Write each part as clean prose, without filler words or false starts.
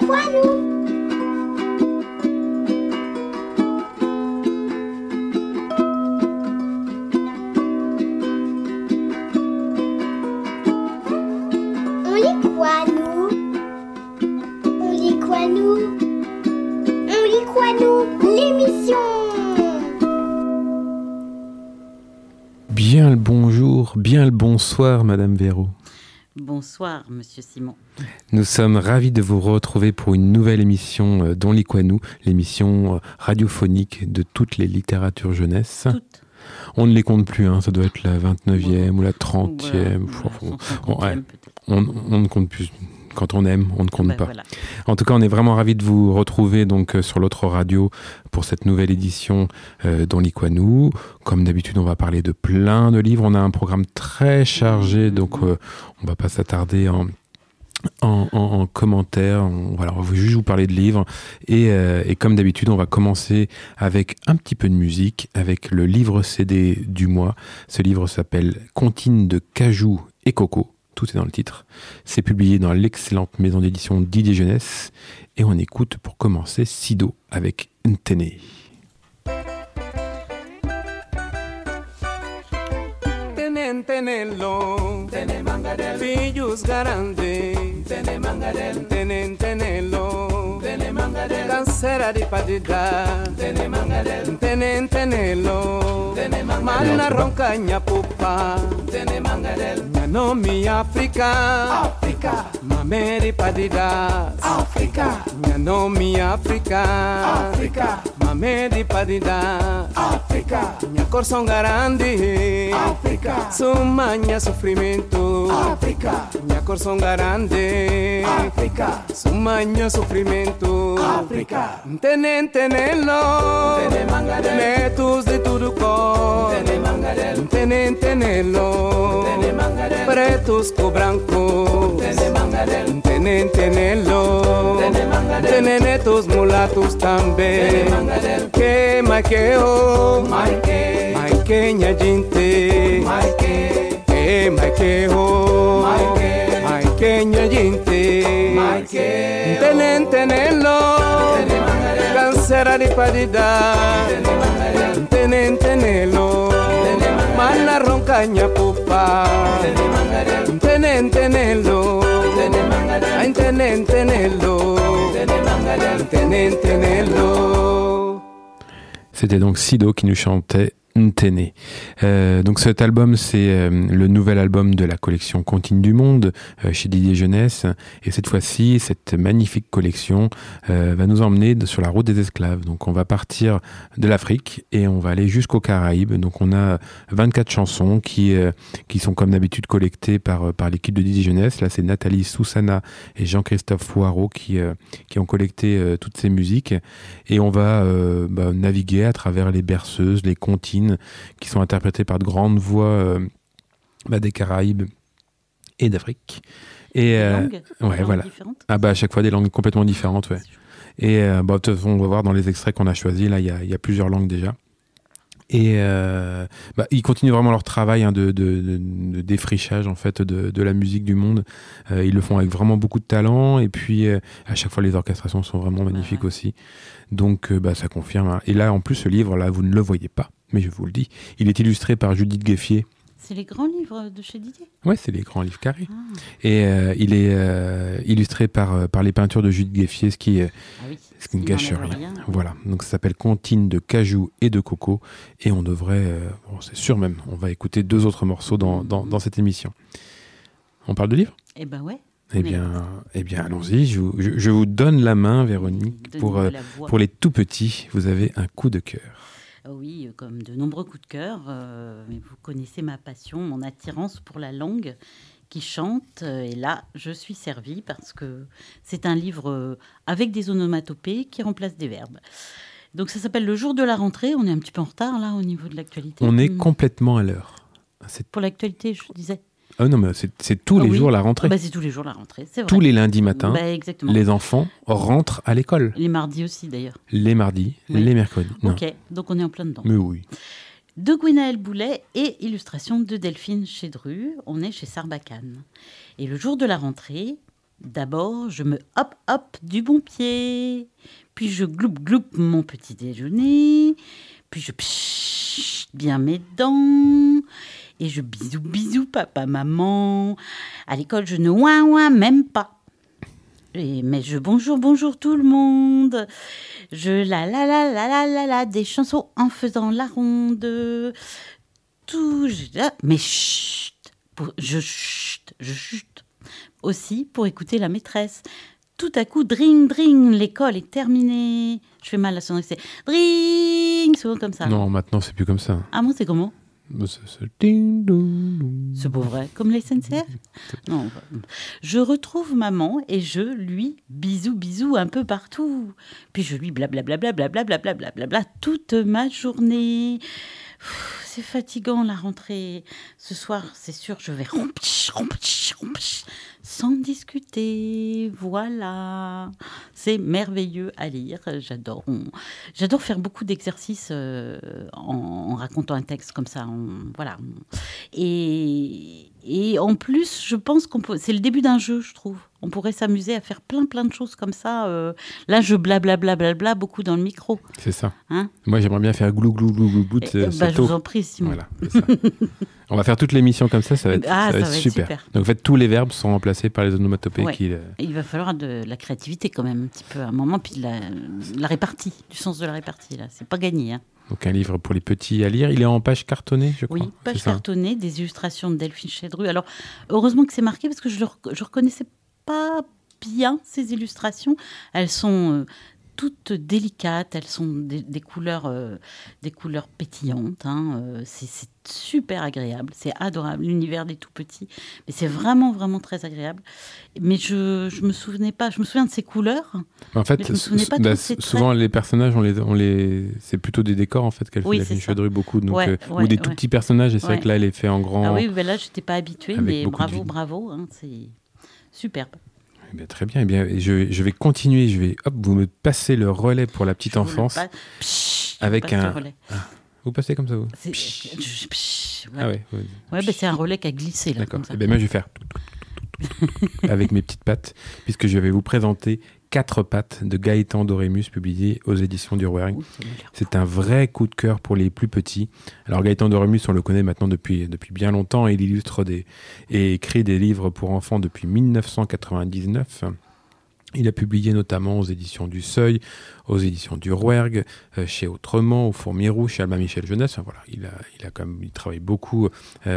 Liquanou. On lit quoi, nous? On lit quoi, nous? On lit quoi, nous? L'émission. Bien le bonjour, bien le bonsoir, Madame Véraud. Bonsoir, Monsieur Simon. Nous sommes ravis de vous retrouver pour une nouvelle émission d'On lit quoi nous, l'émission radiophonique de toutes les littératures jeunesse. Toutes. On ne les compte plus, hein, ça doit être la 29e ou la 30e. On ne compte plus. Quand on aime, on ne compte pas. Voilà. En tout cas, on est vraiment ravis de vous retrouver donc sur l'autre radio pour cette nouvelle édition d'On lit quoi nous. Comme d'habitude, on va parler de plein de livres. On a un programme très chargé, donc on va pas s'attarder en commentaire. On va juste vous parler de livres. Et comme d'habitude, on va commencer avec un petit peu de musique, avec le livre CD du mois. Ce livre s'appelle « Comptines de cajou et coco ». Tout est dans le titre. C'est publié dans l'excellente maison d'édition Didier Jeunesse. Et on écoute pour commencer Sido avec Ntene. Tenentenelo, tenemangadel, filhos grande, tenemangadel, tenentenelo, tenemangadel, cansera di padida, tenemangadel, tenentenelo, tenemangadel, mana roncagna pupa, tenemangadel, nomi Africa, Africa, mameri padida, Africa, nomi Africa, Africa, mameri padida, Africa, minha cor são grande, Africa, sumanya sofrimento, Africa, minha cor são grande, Africa, sumanya sofrimento, Africa, tenentenelo, tenemangadel, netos de tudo cor, tenemangadel, tenentenelo, tenemangadel, pretos com branco, tenemangadel, tenentenelo, tenemangadel, tenenetos mulatos também, tenemangadel, que maqueo, maike minha gente, maike ho, maike minha gente, tenentenelo, cansera di padida, tenentenelo, mana roncagna pupa, tenentenelo, tenentenelo, tenentenelo. C'était donc Sido qui nous chantait Ntene. Donc cet album, c'est le nouvel album de la collection Comptines du Monde chez Didier Jeunesse. Et cette fois-ci, cette magnifique collection va nous emmener sur la route des esclaves. Donc on va partir de l'Afrique et on va aller jusqu'aux Caraïbes. Donc on a 24 chansons qui sont comme d'habitude collectées par l'équipe de Didier Jeunesse. Là, c'est Nathalie Soussana et Jean-Christophe Fouareau qui ont collecté toutes ces musiques. Et on va naviguer à travers les berceuses, les comptines, qui sont interprétées par de grandes voix des Caraïbes et d'Afrique. Et langues voilà. Différentes. À chaque fois des langues complètement différentes, ouais. Et de toute façon, on va voir dans les extraits qu'on a choisis, là il y a plusieurs langues déjà. Et ils continuent vraiment leur travail de défrichage en fait de la musique du monde. Ils le font avec vraiment beaucoup de talent, et puis à chaque fois les orchestrations sont vraiment magnifiques aussi. Donc ça confirme. Et là en plus ce livre là, vous ne le voyez pas, mais je vous le dis, il est illustré par Judith Gueffier. C'est les grands livres de chez Didier. Ouais, c'est les grands livres carrés. Et il est illustré par les peintures de Judith Gueffier, ce qui ne gâche rien. Voilà, donc ça s'appelle Comptines de cajou et de coco. Et on devrait, c'est sûr même, on va écouter 2 autres morceaux dans cette émission. On parle de livres ? Eh ben ouais. Eh bien, allons-y. Je vous donne la main, Véronique, pour les tout petits. Vous avez un coup de cœur. Oui, comme de nombreux coups de cœur, mais vous connaissez ma passion, mon attirance pour la langue qui chante. Et là, je suis servie parce que c'est un livre avec des onomatopées qui remplacent des verbes. Donc ça s'appelle Le jour de la rentrée. On est un petit peu en retard là au niveau de l'actualité. On est complètement à l'heure. Pour l'actualité, je disais. Non, mais c'est tous les jours la rentrée. C'est tous les jours la rentrée, c'est vrai. Tous les lundis matins, les enfants rentrent à l'école. Les mardis aussi, d'ailleurs. Les mardis, les mercredis. Non. Ok, donc on est en plein dedans. Mais oui. De Gwenaël Boulet et illustration de Delphine Chédru. On est chez Sarbacane. Et le jour de la rentrée, D'abord, je me hop du bon pied. Puis je gloup mon petit déjeuner. Puis je pchit bien mes dents. Et je bisou papa, maman. À l'école, je ne ouin même pas. Mais je bonjour tout le monde. Je la des chansons en faisant la ronde. Mais chut, je chute aussi pour écouter la maîtresse. Tout à coup, dring, l'école est terminée. Je fais mal à sonner, c'est dring, souvent comme ça. Non, maintenant, c'est plus comme ça. Ah bon, c'est comment ? C'est ding, dong, dong. C'est pas vrai, comme les SNCF ? Non. Je retrouve maman et je lui bisou un peu partout. Puis je lui blablabla toute ma journée. C'est fatigant la rentrée. Ce soir, c'est sûr, je vais rompch, sans discuter. Voilà. C'est merveilleux à lire. J'adore faire beaucoup d'exercices en racontant un texte comme ça. Voilà. Et en plus, je pense c'est le début d'un jeu, je trouve. On pourrait s'amuser à faire plein de choses comme ça. Là, je blablabla beaucoup dans le micro. C'est ça. Hein ? Moi, j'aimerais bien faire glou. Je vous en prie, Simon. Voilà, c'est ça. On va faire toute l'émission comme ça va être super. Donc, en fait, tous les verbes sont remplacés par les onomatopées. Ouais. Il va falloir de la créativité quand même, un petit peu à un moment, puis la répartie, du sens de la répartie. Là, c'est pas gagné. Hein. Donc, un livre pour les petits à lire. Il est en page cartonnée, je crois. Oui, page cartonnée, des illustrations de Delphine Chedru. Alors, heureusement que c'est marqué parce que je reconnaissais pas bien ces illustrations. Elles sont toutes délicates, elles sont des couleurs pétillantes. Hein. C'est super agréable, c'est adorable. L'univers des tout petits, mais c'est vraiment très agréable. Mais je me souvenais pas. Je me souviens de ces couleurs. En fait, souvent les personnages, c'est plutôt des décors en fait qu'elle fait Delphine Chedru beaucoup, donc ou des tout petits personnages. Et c'est vrai que là, elle est fait en grand. Ah oui, mais là, j'étais pas habituée, mais bravo, hein, c'est superbe. Eh bien, très bien. Eh bien, je vais continuer. Vous me passez le relais pour la petite enfance. Avec un. Vous passez comme ça, vous. Ah ouais. C'est un relais qui a glissé là. D'accord. Eh bien, moi, je vais faire avec mes petites pattes, puisque je vais vous présenter 4 pattes de Gaëtan Dorémus, publié aux éditions du Rouergue. C'est un vrai coup de cœur pour les plus petits. Alors Gaëtan Dorémus, on le connaît maintenant depuis bien longtemps. Il illustre et écrit des livres pour enfants depuis 1999. Il a publié notamment aux éditions du Seuil, aux éditions du Rouergue, chez Autrement, au Fourmi-Roux, chez Albin Michel Jeunesse. Enfin, voilà, il travaille beaucoup.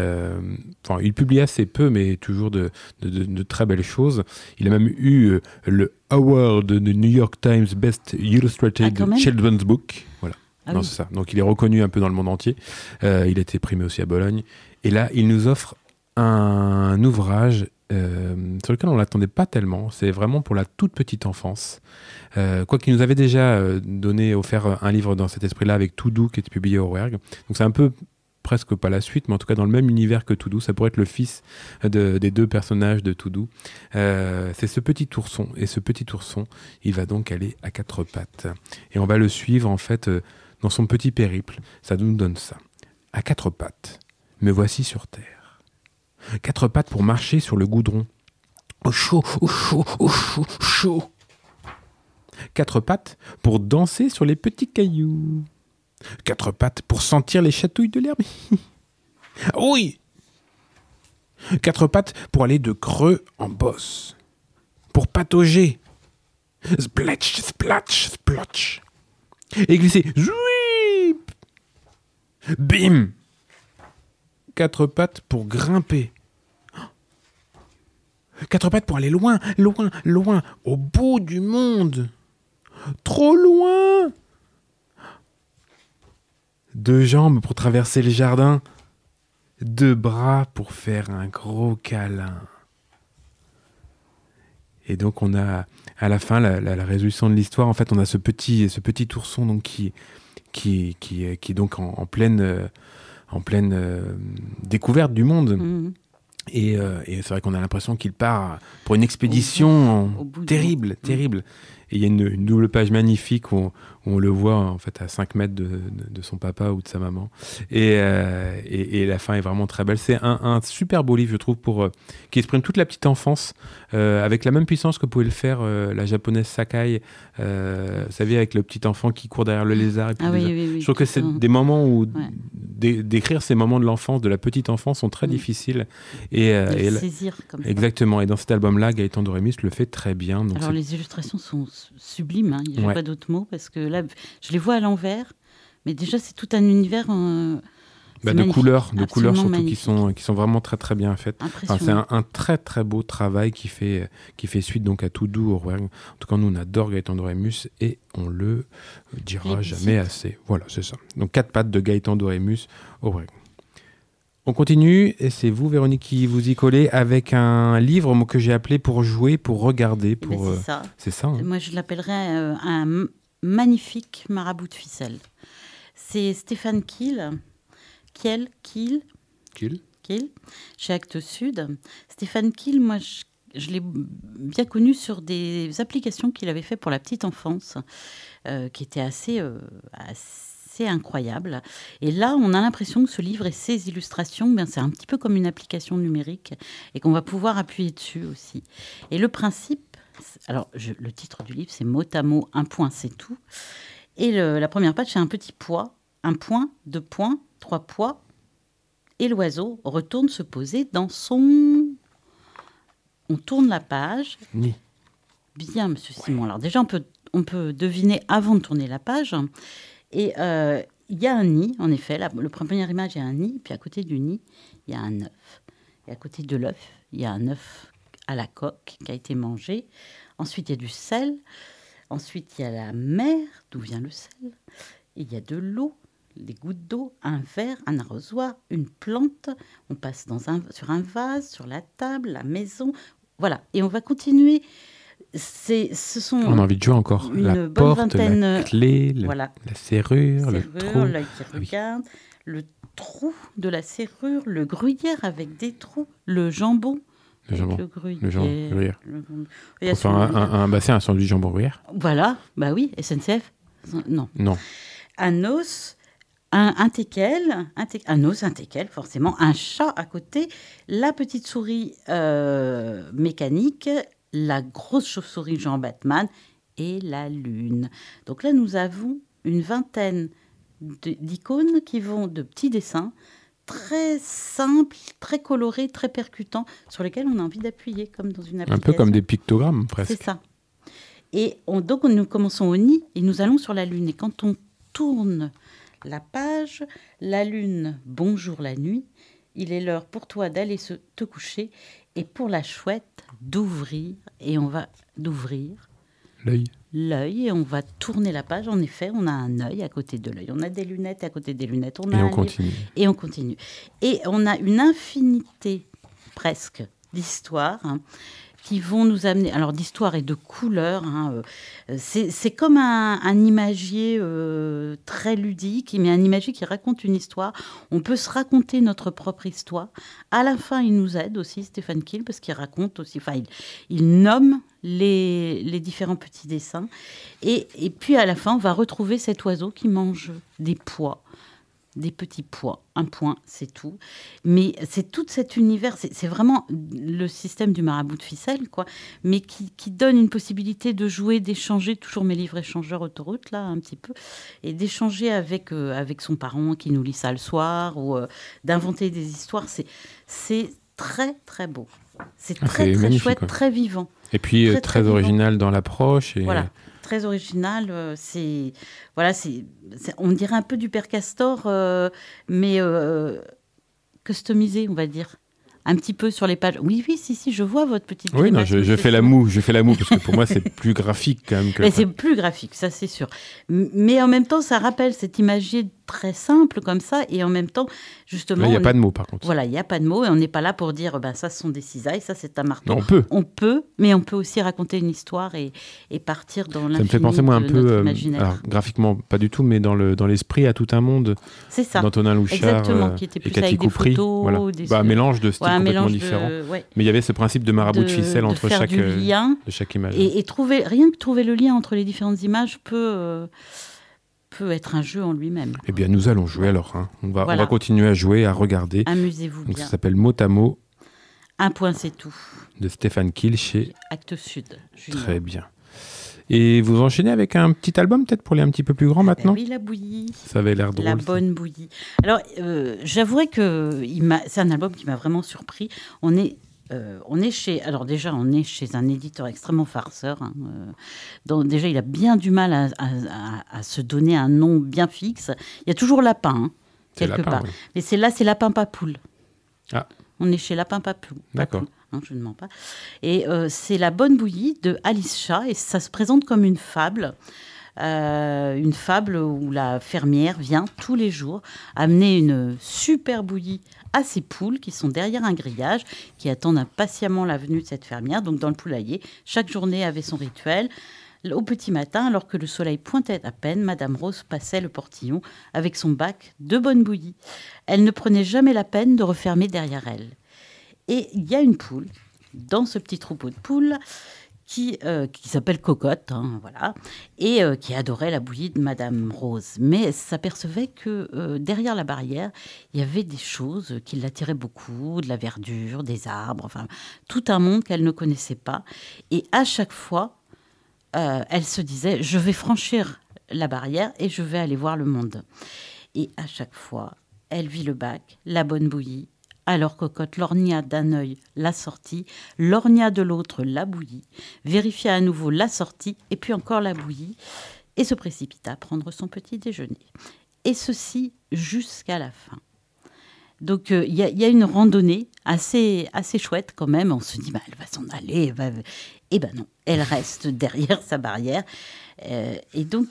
Il publie assez peu, mais toujours de très belles choses. Il a même eu le Award de New York Times Best Illustrated Children's Book. Voilà. C'est ça. Donc il est reconnu un peu dans le monde entier. Il a été primé aussi à Bologne. Et là, il nous offre un ouvrage sur lequel on ne l'attendait pas tellement. C'est vraiment pour la toute petite enfance. Quoiqu'il nous avait déjà offert un livre dans cet esprit-là avec Toudou qui était publié au Rouergue. Donc c'est un peu presque pas la suite, mais en tout cas dans le même univers que Toudou. Ça pourrait être le fils des 2 personnages de Toudou. C'est ce petit ourson. Et ce petit ourson, il va donc aller à 4 pattes. Et on va le suivre en fait dans son petit périple. Ça nous donne ça. À 4 pattes, me voici sur terre. 4 pattes pour marcher sur le goudron. Au chaud, au chaud, au chaud, chaud. 4 pattes pour danser sur les petits cailloux. 4 pattes pour sentir les chatouilles de l'herbe. Oui. 4 pattes pour aller de creux en bosse. Pour patauger. Splatch, splatch, splotch. Et glisser. Zouip. Bim. 4 pattes pour grimper. 4 pattes pour aller loin, au bout du monde. Trop loin. 2 jambes pour traverser le jardin. 2 bras pour faire un gros câlin. Et donc on a à la fin la résolution de l'histoire. En fait, on a ce petit ourson donc qui est donc en pleine découverte du monde. Mmh. Et c'est vrai qu'on a l'impression qu'il part pour une expédition terrible. il y a une double page magnifique où on le voit en fait à 5 mètres de son papa ou de sa maman. Et la fin est vraiment très belle. C'est un super beau livre, je trouve, qui exprime toute la petite enfance avec la même puissance que pouvait le faire la japonaise Sakai. Vous savez, avec le petit enfant qui court derrière le lézard. Et puis oui, je trouve que c'est des moments où d'écrire ces moments de l'enfance, de la petite enfance, sont très difficiles. Et saisir comme ça. Exactement. Et dans cet album-là, Gaëtan Dorémus le fait très bien. Donc alors les illustrations sont sublimes, il n'y a pas d'autre mot, parce que là, je les vois à l'envers, mais déjà c'est tout un univers de couleurs surtout magnifique. qui sont vraiment très très bien faites. Enfin, c'est un très très beau travail qui fait suite donc à Tout doux au Rouergue. En tout cas, nous on adore Gaëtan Dorémus et on le dira jamais assez. Voilà, c'est ça. Donc 4 pattes de Gaëtan Dorémus au Rouergue. On continue, et c'est vous, Véronique, qui vous y collez avec un livre que j'ai appelé Pour jouer, pour regarder. C'est ça. C'est ça. Hein. Moi, je l'appellerais un magnifique marabout de ficelle. C'est Stéphane Kiel, chez Actes Sud. Stéphane Kiel, moi, je l'ai bien connu sur des applications qu'il avait fait pour la petite enfance, qui étaient assez incroyable. Et là, on a l'impression que ce livre et ses illustrations, c'est un petit peu comme une application numérique et qu'on va pouvoir appuyer dessus aussi. Et le principe, alors le titre du livre, c'est mot à mot, un point, c'est tout. Et la première page, c'est un petit pois, un point, 2 points, 3 pois. Et l'oiseau retourne se poser dans son... On tourne la page. Nid. Bien, monsieur Simon. Alors déjà, on peut deviner avant de tourner la page. Et il y a un nid, en effet. La première image, il y a un nid. Puis à côté du nid, il y a un œuf. Et à côté de l'œuf, il y a un œuf à la coque qui a été mangé. Ensuite, il y a du sel. Ensuite, il y a la mer, d'où vient le sel. Et il y a de l'eau, des gouttes d'eau, un verre, un arrosoir, une plante. On passe sur un vase, sur la table, la maison. Voilà. Et on va continuer... On a envie de jouer encore. La porte, la clé, la serrure, le trou. L'œil qui regarde, le trou de la serrure, le gruyère avec des trous, le jambon. Le gruyère. Pour faire un bassin, un sandwich jambon gruyère. Voilà, bah oui, SNCF. Non. Un os, un teckel, un os, un teckel, forcément, un chat à côté, la petite souris mécanique, la grosse chauve-souris Jean Batman et la lune. Donc là, nous avons une vingtaine d'icônes qui vont de petits dessins très simples, très colorés, très percutants, sur lesquels on a envie d'appuyer, comme dans une application. Un peu comme des pictogrammes, presque. C'est ça. Et donc, nous commençons au nid et nous allons sur la lune. Et quand on tourne la page, la lune, bonjour la nuit, il est l'heure pour toi d'aller te coucher et pour la chouette d'ouvrir, et on va d'ouvrir l'œil et on va tourner la page. En effet, on a un œil à côté de l'œil, on a des lunettes à côté des lunettes, on continue. Et on continue. Et on a une infinité presque d'histoires qui vont nous amener, alors d'histoire et de couleurs. C'est comme un imagier très ludique, mais un imagier qui raconte une histoire. On peut se raconter notre propre histoire. À la fin, il nous aide aussi, Stéphane Kiel, parce qu'il raconte aussi, il nomme les différents petits dessins. Et puis à la fin, on va retrouver cet oiseau qui mange des pois. Des petits pois, un point, c'est tout. Mais c'est tout cet univers, c'est vraiment le système du marabout de ficelle, quoi, mais qui donne une possibilité de jouer, d'échanger, toujours mes livres échangeurs autoroute, là, un petit peu, et d'échanger avec son parent qui nous lit ça le soir, ou d'inventer des histoires. C'est très, très beau. C'est très, très chouette, quoi. Très vivant. Et puis très original dans l'approche. Et... Voilà. Très original, on dirait un peu du Père Castor, mais customisé, on va dire. Un petit peu sur les pages. Oui, si, je vois votre petite... Oui, non, je fais la moue, parce que pour moi, c'est plus graphique quand même. Mais c'est plus graphique, ça c'est sûr. Mais en même temps, ça rappelle cet imagier très simple comme ça, et en même temps, justement... Là, il n'y a pas de mots, par contre. Voilà, il n'y a pas de mots, et on n'est pas là pour dire, ça, ce sont des cisailles, ça, c'est un marteau. Non, on peut. On peut, mais on peut aussi raconter une histoire et partir dans l'infini. Ça me fait penser, moi, un de notre peu, imaginaire. alors, graphiquement, pas du tout, mais dans l'esprit à tout un monde C'est ça. d'Antonin Louchard Exactement, qui était et plus Cathy avec des Coupry. photos, Voilà. des- Un mélange de styles Ouais, un complètement mélange différents. ouais, Mais il y avait ce principe de marabout de ficelle de entre faire du lien. de chaque image. Et rien que trouver le lien entre les différentes images peut être un jeu en lui-même. Eh bien, nous allons jouer alors. Hein. On va Voilà. continuer à jouer, à regarder. Amusez-vous Donc, bien. ça s'appelle Mot à mot Un point, c'est tout. de Stéphane Kiel chez Actes Sud. Junior. Très bien. Et vous enchaînez avec un petit album, peut-être pour les un petit peu plus grands maintenant. Oui, la bouillie. Ça avait l'air drôle. La ça. bonne bouillie. Alors, j'avouerais que c'est un album qui m'a vraiment surpris. On est chez un éditeur extrêmement farceur. Hein, déjà, il a bien du mal à se donner un nom bien fixe. Il y a toujours Lapin, C'est quelque Lapin, part. oui. Mais c'est Lapin Papoule. Ah. On est chez Lapin Papoule. D'accord. Hein, je ne mens pas. Et c'est La bonne bouillie de Alice Chat. Et ça se présente comme une fable. Une fable où la fermière vient tous les jours amener une super bouillie à ses poules qui sont derrière un grillage, qui attendent impatiemment la venue de cette fermière, donc dans le poulailler. Chaque journée avait son rituel. Au petit matin, alors que le soleil pointait à peine, Madame Rose passait le portillon avec son bac de bonne bouillie. Elle ne prenait jamais la peine de refermer derrière elle. Et il y a une poule, dans ce petit troupeau de poules, qui s'appelle Cocotte, hein, voilà, et qui adorait la bouillie de Madame Rose. Mais elle s'apercevait que derrière la barrière, il y avait des choses qui l'attiraient beaucoup, de la verdure, des arbres, enfin, tout un monde qu'elle ne connaissait pas. Et à chaque fois, elle se disait, je vais franchir la barrière et je vais aller voir le monde. Et à chaque fois, elle vit le bac, la bonne bouillie. Alors Cocotte lorgna d'un œil la sortie, lorgna de l'autre la bouillie, vérifia à nouveau la sortie et puis encore la bouillie, et se précipita prendre son petit déjeuner. Et ceci jusqu'à la fin. Donc il y a une randonnée assez chouette quand même. On se dit, elle va s'en aller. Eh ben non, elle reste derrière sa barrière. Et donc,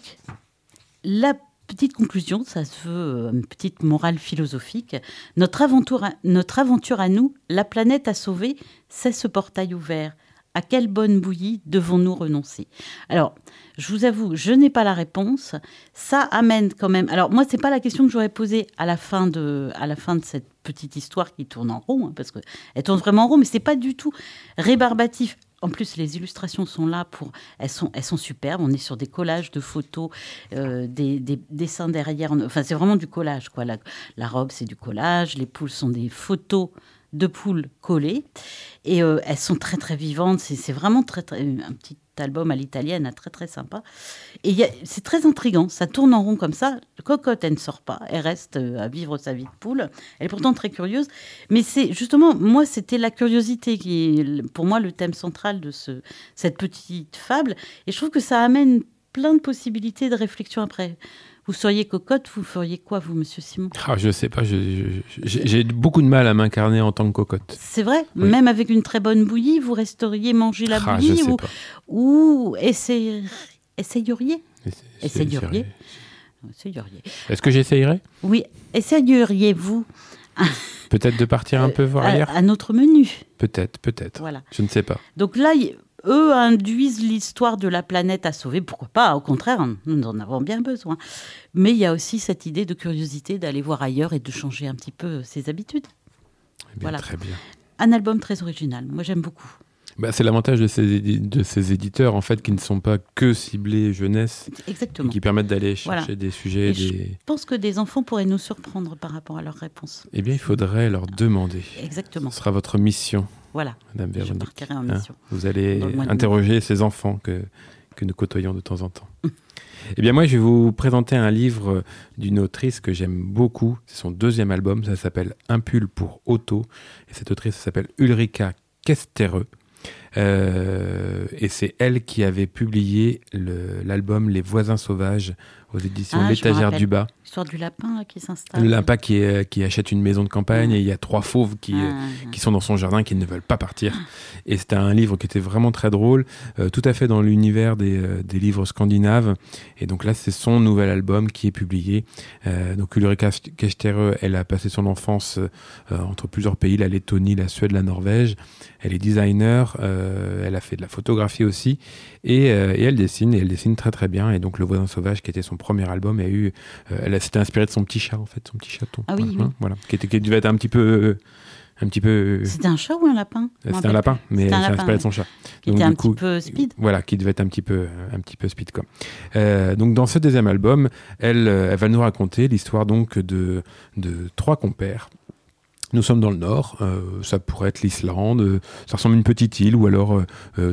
la petite conclusion, ça se veut une petite morale philosophique. Notre aventure à nous, la planète à sauver, c'est ce portail ouvert. À quelle bonne bouillie devons-nous renoncer ? Alors, je vous avoue, je n'ai pas la réponse. Ça amène quand même... Alors, moi, ce n'est pas la question que j'aurais posée à la fin de cette petite histoire qui tourne en rond, hein, parce qu'elle tourne vraiment en rond, mais ce n'est pas du tout rébarbatif. En plus, les illustrations sont là elles sont superbes. On est sur des collages de photos, des dessins derrière. Enfin, c'est vraiment du collage, quoi. La robe, c'est du collage. Les poules sont des photos de poules collées. Et elles sont très, très vivantes. C'est vraiment très, très, un petit album à l'italienne, très, très sympa. Et c'est très intriguant. Ça tourne en rond comme ça. Cocotte, elle ne sort pas. Elle reste à vivre sa vie de poule. Elle est pourtant très curieuse. Mais c'est justement, moi, c'était la curiosité qui est, pour moi, le thème central de cette petite fable. Et je trouve que ça amène plein de possibilités de réflexion après. Vous seriez Cocotte, vous feriez quoi, vous, monsieur Simon ? Je sais pas, j'ai beaucoup de mal à m'incarner en tant que Cocotte. C'est vrai ? Oui. Même avec une très bonne bouillie, vous resteriez manger la bouillie je sais pas. ou essayeriez ? Essayeriez. Essayeriez. Est-ce que j'essayerais ? Oui, essayeriez-vous Peut-être de partir un peu voir ailleurs ? à notre menu ? Peut-être. Voilà. Je ne sais pas. Donc là, eux induisent l'histoire de la planète à sauver. Pourquoi pas ? Au contraire, nous en avons bien besoin. Mais il y a aussi cette idée de curiosité d'aller voir ailleurs et de changer un petit peu ses habitudes. Eh bien, Voilà. très bien. Un album très original. Moi, j'aime beaucoup. C'est l'avantage de ces éditeurs, en fait, qui ne sont pas que ciblés jeunesse, et Exactement. qui permettent d'aller chercher Voilà. des sujets. Et je pense que des enfants pourraient nous surprendre par rapport à leurs réponses. Eh bien, il faudrait leur demander. Exactement. Ce sera votre mission, Voilà. Madame Je Véronique. partirai en mission. Vous allez Dans le mois de interroger ces enfants que nous côtoyons de temps en temps. Eh bien, moi, je vais vous présenter un livre d'une autrice que j'aime beaucoup. C'est son 2e album. Ça s'appelle Un pull pour Otto. Et cette autrice s'appelle Ulrika Kesterö. Et c'est elle qui avait publié l'album Les Voisins Sauvages aux éditions L'Étagère du Bas. L'histoire du lapin là, qui s'installe. Le lapin qui achète une maison de campagne et il y a 3 fauves qui sont dans son jardin qui ne veulent pas partir. Et c'était un livre qui était vraiment très drôle, tout à fait dans l'univers des livres scandinaves. Et donc là, c'est son nouvel album qui est publié. Donc Ulrika Kechterö, elle a passé son enfance entre plusieurs pays, la Lettonie, la Suède, la Norvège. Elle est designer, elle a fait de la photographie aussi. Et elle dessine très très bien. Et donc Le Voisin Sauvage, qui était son premier album, elle s'était inspirée de son petit chat, en fait, son petit chaton. Ah oui, oui. Voilà, qui devait être un petit peu. C'était un chat ou un lapin? C'était un lapin, mais elle s'est inspirée de son chat. Qui était un petit peu speed. Voilà, qui devait être un petit peu speed, quoi. Donc dans ce deuxième album, elle va nous raconter l'histoire donc de 3 compères. Nous sommes dans le nord, ça pourrait être l'Islande, ça ressemble à une petite île, ou alors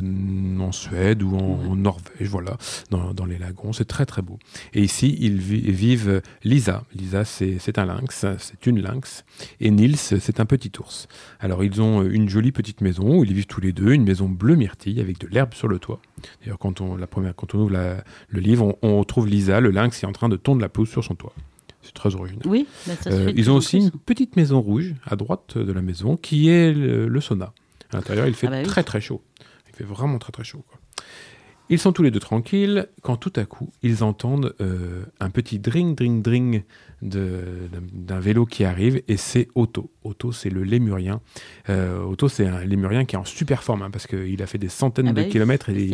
en Suède ou en Norvège, voilà, dans les lagons, c'est très très beau. Et ici, ils vivent Lisa. Lisa, c'est un lynx, c'est une lynx, et Nils, c'est un petit ours. Alors, ils ont une jolie petite maison où ils vivent tous les deux, une maison bleu myrtille avec de l'herbe sur le toit. D'ailleurs, quand on ouvre le livre, on retrouve Lisa, le lynx, qui est en train de tondre la pelouse sur son toit. C'est très original. Oui, ça se fait ils ont aussi une petite maison rouge à droite de la maison qui est le sauna. À l'intérieur, il fait très très chaud. Il fait vraiment très très chaud, quoi. Ils sont tous les deux tranquilles quand tout à coup, ils entendent un petit dring, dring, dring d'un vélo qui arrive, et c'est Otto. Otto, c'est le lémurien. Otto, c'est un lémurien qui est en super forme, parce qu'il a fait des centaines de kilomètres. Et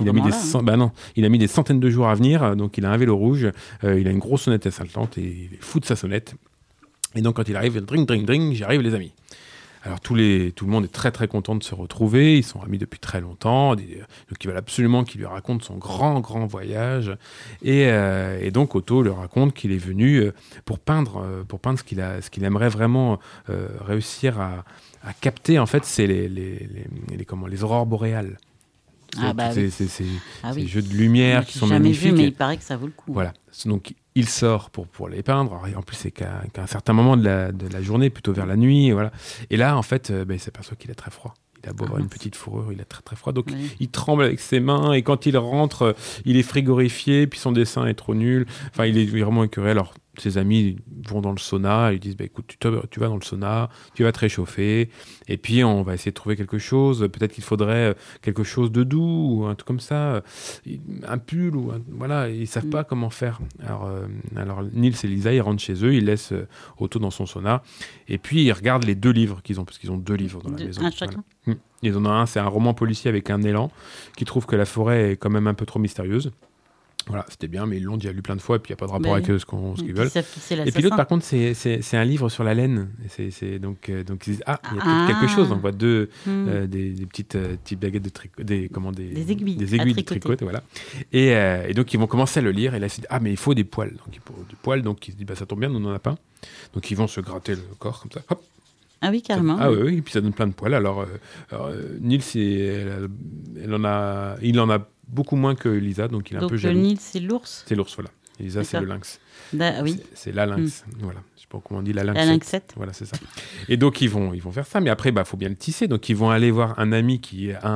il a mis des centaines de jours à venir, donc il a un vélo rouge, il a une grosse sonnette assaltante, et il est fou de sa sonnette. Et donc quand il arrive, dring, dring, dring, j'arrive les amis. Alors tout le monde est très très content de se retrouver, ils sont amis depuis très longtemps, donc ils veulent absolument qu'il lui raconte son grand voyage, et donc Otto leur raconte qu'il est venu pour peindre ce qu'il aimerait vraiment réussir à capter, en fait, c'est les aurores boréales. Ces jeux de lumière qui sont magnifiques. Vu, mais il paraît que ça vaut le coup. Voilà, donc il sort pour les peindre. En plus, c'est qu'à un certain moment de la journée, plutôt vers la nuit. Voilà. Et là, en fait, il s'aperçoit qu'il a très froid. Il a beau avoir une petite fourrure, il a très très froid. Donc il tremble avec ses mains, et quand il rentre, il est frigorifié, puis son dessin est trop nul. Enfin, il est vraiment écœuré. Alors, ses amis vont dans le sauna, ils disent écoute, tu vas dans le sauna, tu vas te réchauffer, et puis on va essayer de trouver quelque chose. Peut-être qu'il faudrait quelque chose de doux, ou un truc comme ça, un pull, voilà, ils savent pas comment faire. Alors Nils et Lisa, ils rentrent chez eux, ils laissent Otto dans son sauna, et puis ils regardent les 2 livres qu'ils ont, parce qu'ils ont 2 livres dans la maison. Un chacun. Voilà. Ils en ont un, c'est un roman policier avec un élan, qui trouve que la forêt est quand même un peu trop mystérieuse. Voilà, c'était bien, mais ils l'ont déjà lu plein de fois, et puis il n'y a pas de rapport avec ce qu'ils veulent. Et puis l'autre, par contre, c'est un livre sur la laine. Donc ils disent, il y a peut-être quelque chose. On voit des petites baguettes de tricot, des aiguilles de tricot, voilà. Et donc ils vont commencer à le lire, et là ils se disent, mais il faut des poils. Donc il faut des poils, donc ils se disent, ça tombe bien, nous on n'en a pas. Donc ils vont se gratter le corps comme ça, hop. Ah oui, carrément. Oui, et puis ça donne plein de poils. Alors Nils, il en a beaucoup moins que Lisa, donc il est un peu jaloux. Donc Nils, c'est l'ours. C'est l'ours, voilà. Et Lisa, c'est le lynx. Oui. C'est la lynx, voilà. Je sais pas comment on dit, la lynxette. La lynxette. Voilà, c'est ça. Et donc ils vont faire ça, mais après, faut bien le tisser. Donc ils vont aller voir un ami qui a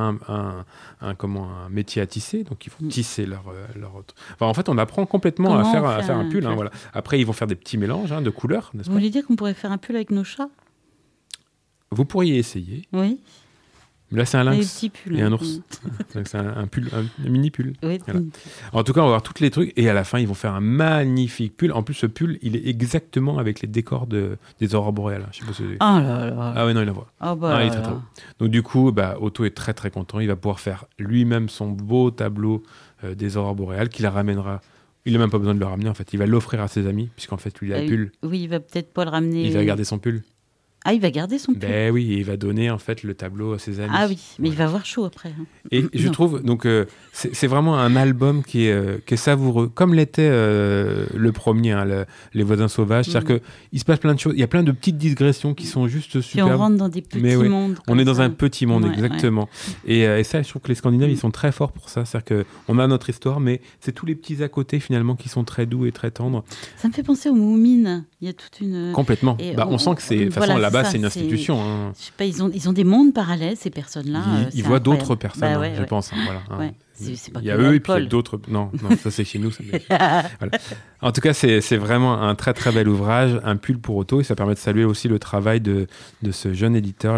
un métier à tisser. Donc ils vont tisser leur autre. Enfin, en fait, on apprend complètement à faire un pull. Voilà. Après, ils vont faire des petits mélanges de couleurs, n'est-ce pas ? Vous voulez dire qu'on pourrait faire un pull avec nos chats ? Vous pourriez essayer. Oui. Mais là, c'est un lynx et un ours. Donc, c'est un pull, un mini pull. Oui. Voilà. En tout cas, on va voir tous les trucs. Et à la fin, ils vont faire un magnifique pull. En plus, ce pull, il est exactement avec les décors des aurores boréales. Je sais pas si Ah là là. Ah oui, non, il la voit. Il est très, très beau. Donc du coup, Otto est très très content. Il va pouvoir faire lui-même son beau tableau des aurores boréales qu'il ramènera. Il n'a même pas besoin de le ramener, en fait. Il va l'offrir à ses amis, puisqu'en fait, lui, il a le pull. Oui, il va peut-être pas le ramener. Il va garder son pull. Ah, il va garder son pull. Ben oui, il va donner en fait le tableau à ses amis. Ah oui, mais il va avoir chaud après. Et je trouve, donc, c'est vraiment un album qui est savoureux, comme l'était le premier, Les Voisins Sauvages. C'est-à-dire qu'il se passe plein de choses. Il y a plein de petites digressions qui sont juste super. Puis on rentre dans des petits mondes. On est dans un petit monde, exactement. Ouais. Et ça, je trouve que les Scandinaves, ils sont très forts pour ça. C'est-à-dire qu'on a notre histoire, mais c'est tous les petits à côté, finalement, qui sont très doux et très tendres. Ça me fait penser aux Moumines. Il y a toute une... Complètement. On sent que c'est... De toute façon, la base, ça, c'est une institution. Hein. Je sais pas, ils ont des mondes parallèles, ces personnes-là. Ils voient incroyable. d'autres personnes, Bah ouais, je pense. Hein, voilà, hein. Ouais. C'est pas Il y a que eux et puis il y a l'alcool. d'autres. Non, ça c'est chez nous. Voilà. En tout cas, c'est vraiment un très très bel ouvrage, un pull pour auto, et ça permet de saluer aussi le travail de ce jeune éditeur,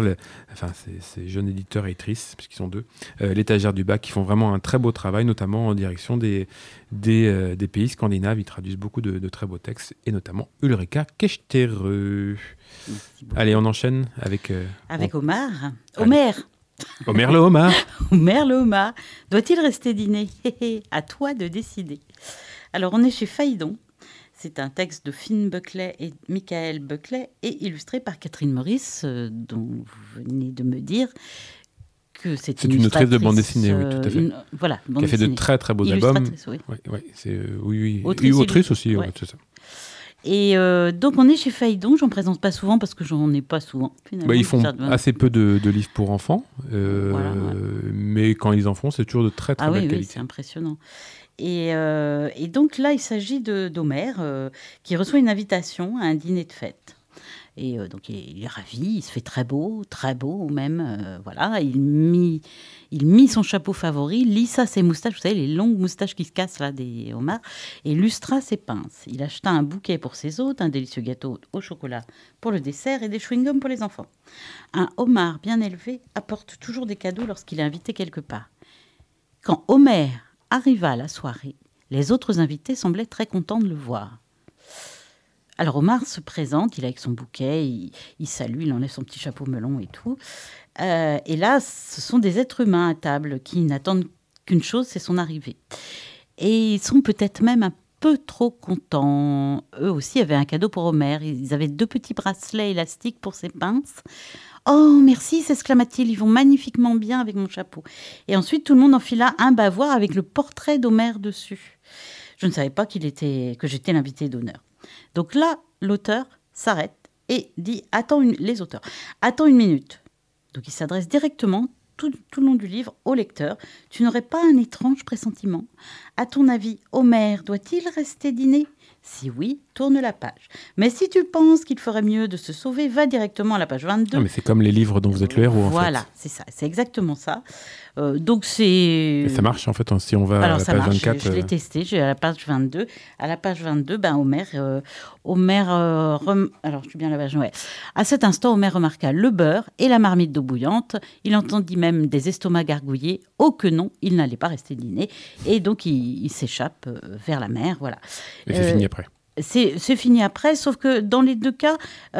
ces jeunes éditeurs et éditrices, puisqu'ils sont deux, l'étagère du bac, qui font vraiment un très beau travail, notamment en direction des pays scandinaves. Ils traduisent beaucoup de très beaux textes, et notamment Ulrika Kechtereux. Allez, on enchaîne avec Omar. Allez. Omer le homard. Omer le homard. Doit-il rester dîner? À toi de décider. Alors, on est chez Phaidon. C'est un texte de Finn Buckley et Michael Buckley et illustré par Catherine Maurice, dont vous venez de me dire que c'est une autrice de bande dessinée, oui, tout à fait. Voilà, qui a fait de très très beaux albums. Oui. Oui. Autrice aussi, ouais. c'est ça. Et donc, on est chez Phaidon. J'en présente pas souvent parce que j'en ai pas souvent. Finalement, ils font assez peu de livres pour enfants, voilà, ouais. Mais quand ils en font, c'est toujours de très très belle qualité. Oui, c'est impressionnant. Et donc là, il s'agit d'Homer qui reçoit une invitation à un dîner de fête. Et donc il est ravi, il se fait très beau même. Voilà, il mit son chapeau favori, lissa ses moustaches, vous savez, les longues moustaches qui se cassent là des homards, et lustra ses pinces. Il acheta un bouquet pour ses hôtes, un délicieux gâteau au chocolat pour le dessert et des chewing-gums pour les enfants. Un homard bien élevé apporte toujours des cadeaux lorsqu'il est invité quelque part. Quand Homer arriva à la soirée, les autres invités semblaient très contents de le voir. Alors Omar se présente, il est avec son bouquet, il salue, il enlève son petit chapeau melon et tout. Et là, ce sont des êtres humains à table qui n'attendent qu'une chose, c'est son arrivée. Et ils sont peut-être même un peu trop contents. Eux aussi avaient un cadeau pour Homer. Ils avaient 2 petits bracelets élastiques pour ses pinces. « Oh, merci !» s'exclama-t-il. « Ils vont magnifiquement bien avec mon chapeau. » Et ensuite, tout le monde enfila un bavoir avec le portrait d'Homer dessus. Je ne savais pas que j'étais l'invité d'honneur. Donc là, l'auteur s'arrête et dit les auteurs, attends une minute. Donc il s'adresse directement tout le long du livre au lecteur. Tu n'aurais pas un étrange pressentiment? À ton avis, Homer doit-il rester dîner? Si oui, tourne la page. Mais si tu penses qu'il ferait mieux de se sauver, va directement à la page 22. Non, mais c'est comme les livres dont vous êtes le héros, en fait. Voilà, c'est ça, c'est exactement ça. Donc c'est... Et ça marche, en fait, si on va à la page 24. Je l'ai testé, j'ai à la page 22. À la page 22, Homer... Alors, je suis bien à la page... Ouais. À cet instant, Homer remarqua le beurre et la marmite d'eau bouillante. Il entendit même des estomacs gargouiller. Oh que non, il n'allait pas rester dîner. Et donc, il s'échappe vers la mer, voilà. Et c'est fini après. C'est fini après, sauf que dans les 2 cas,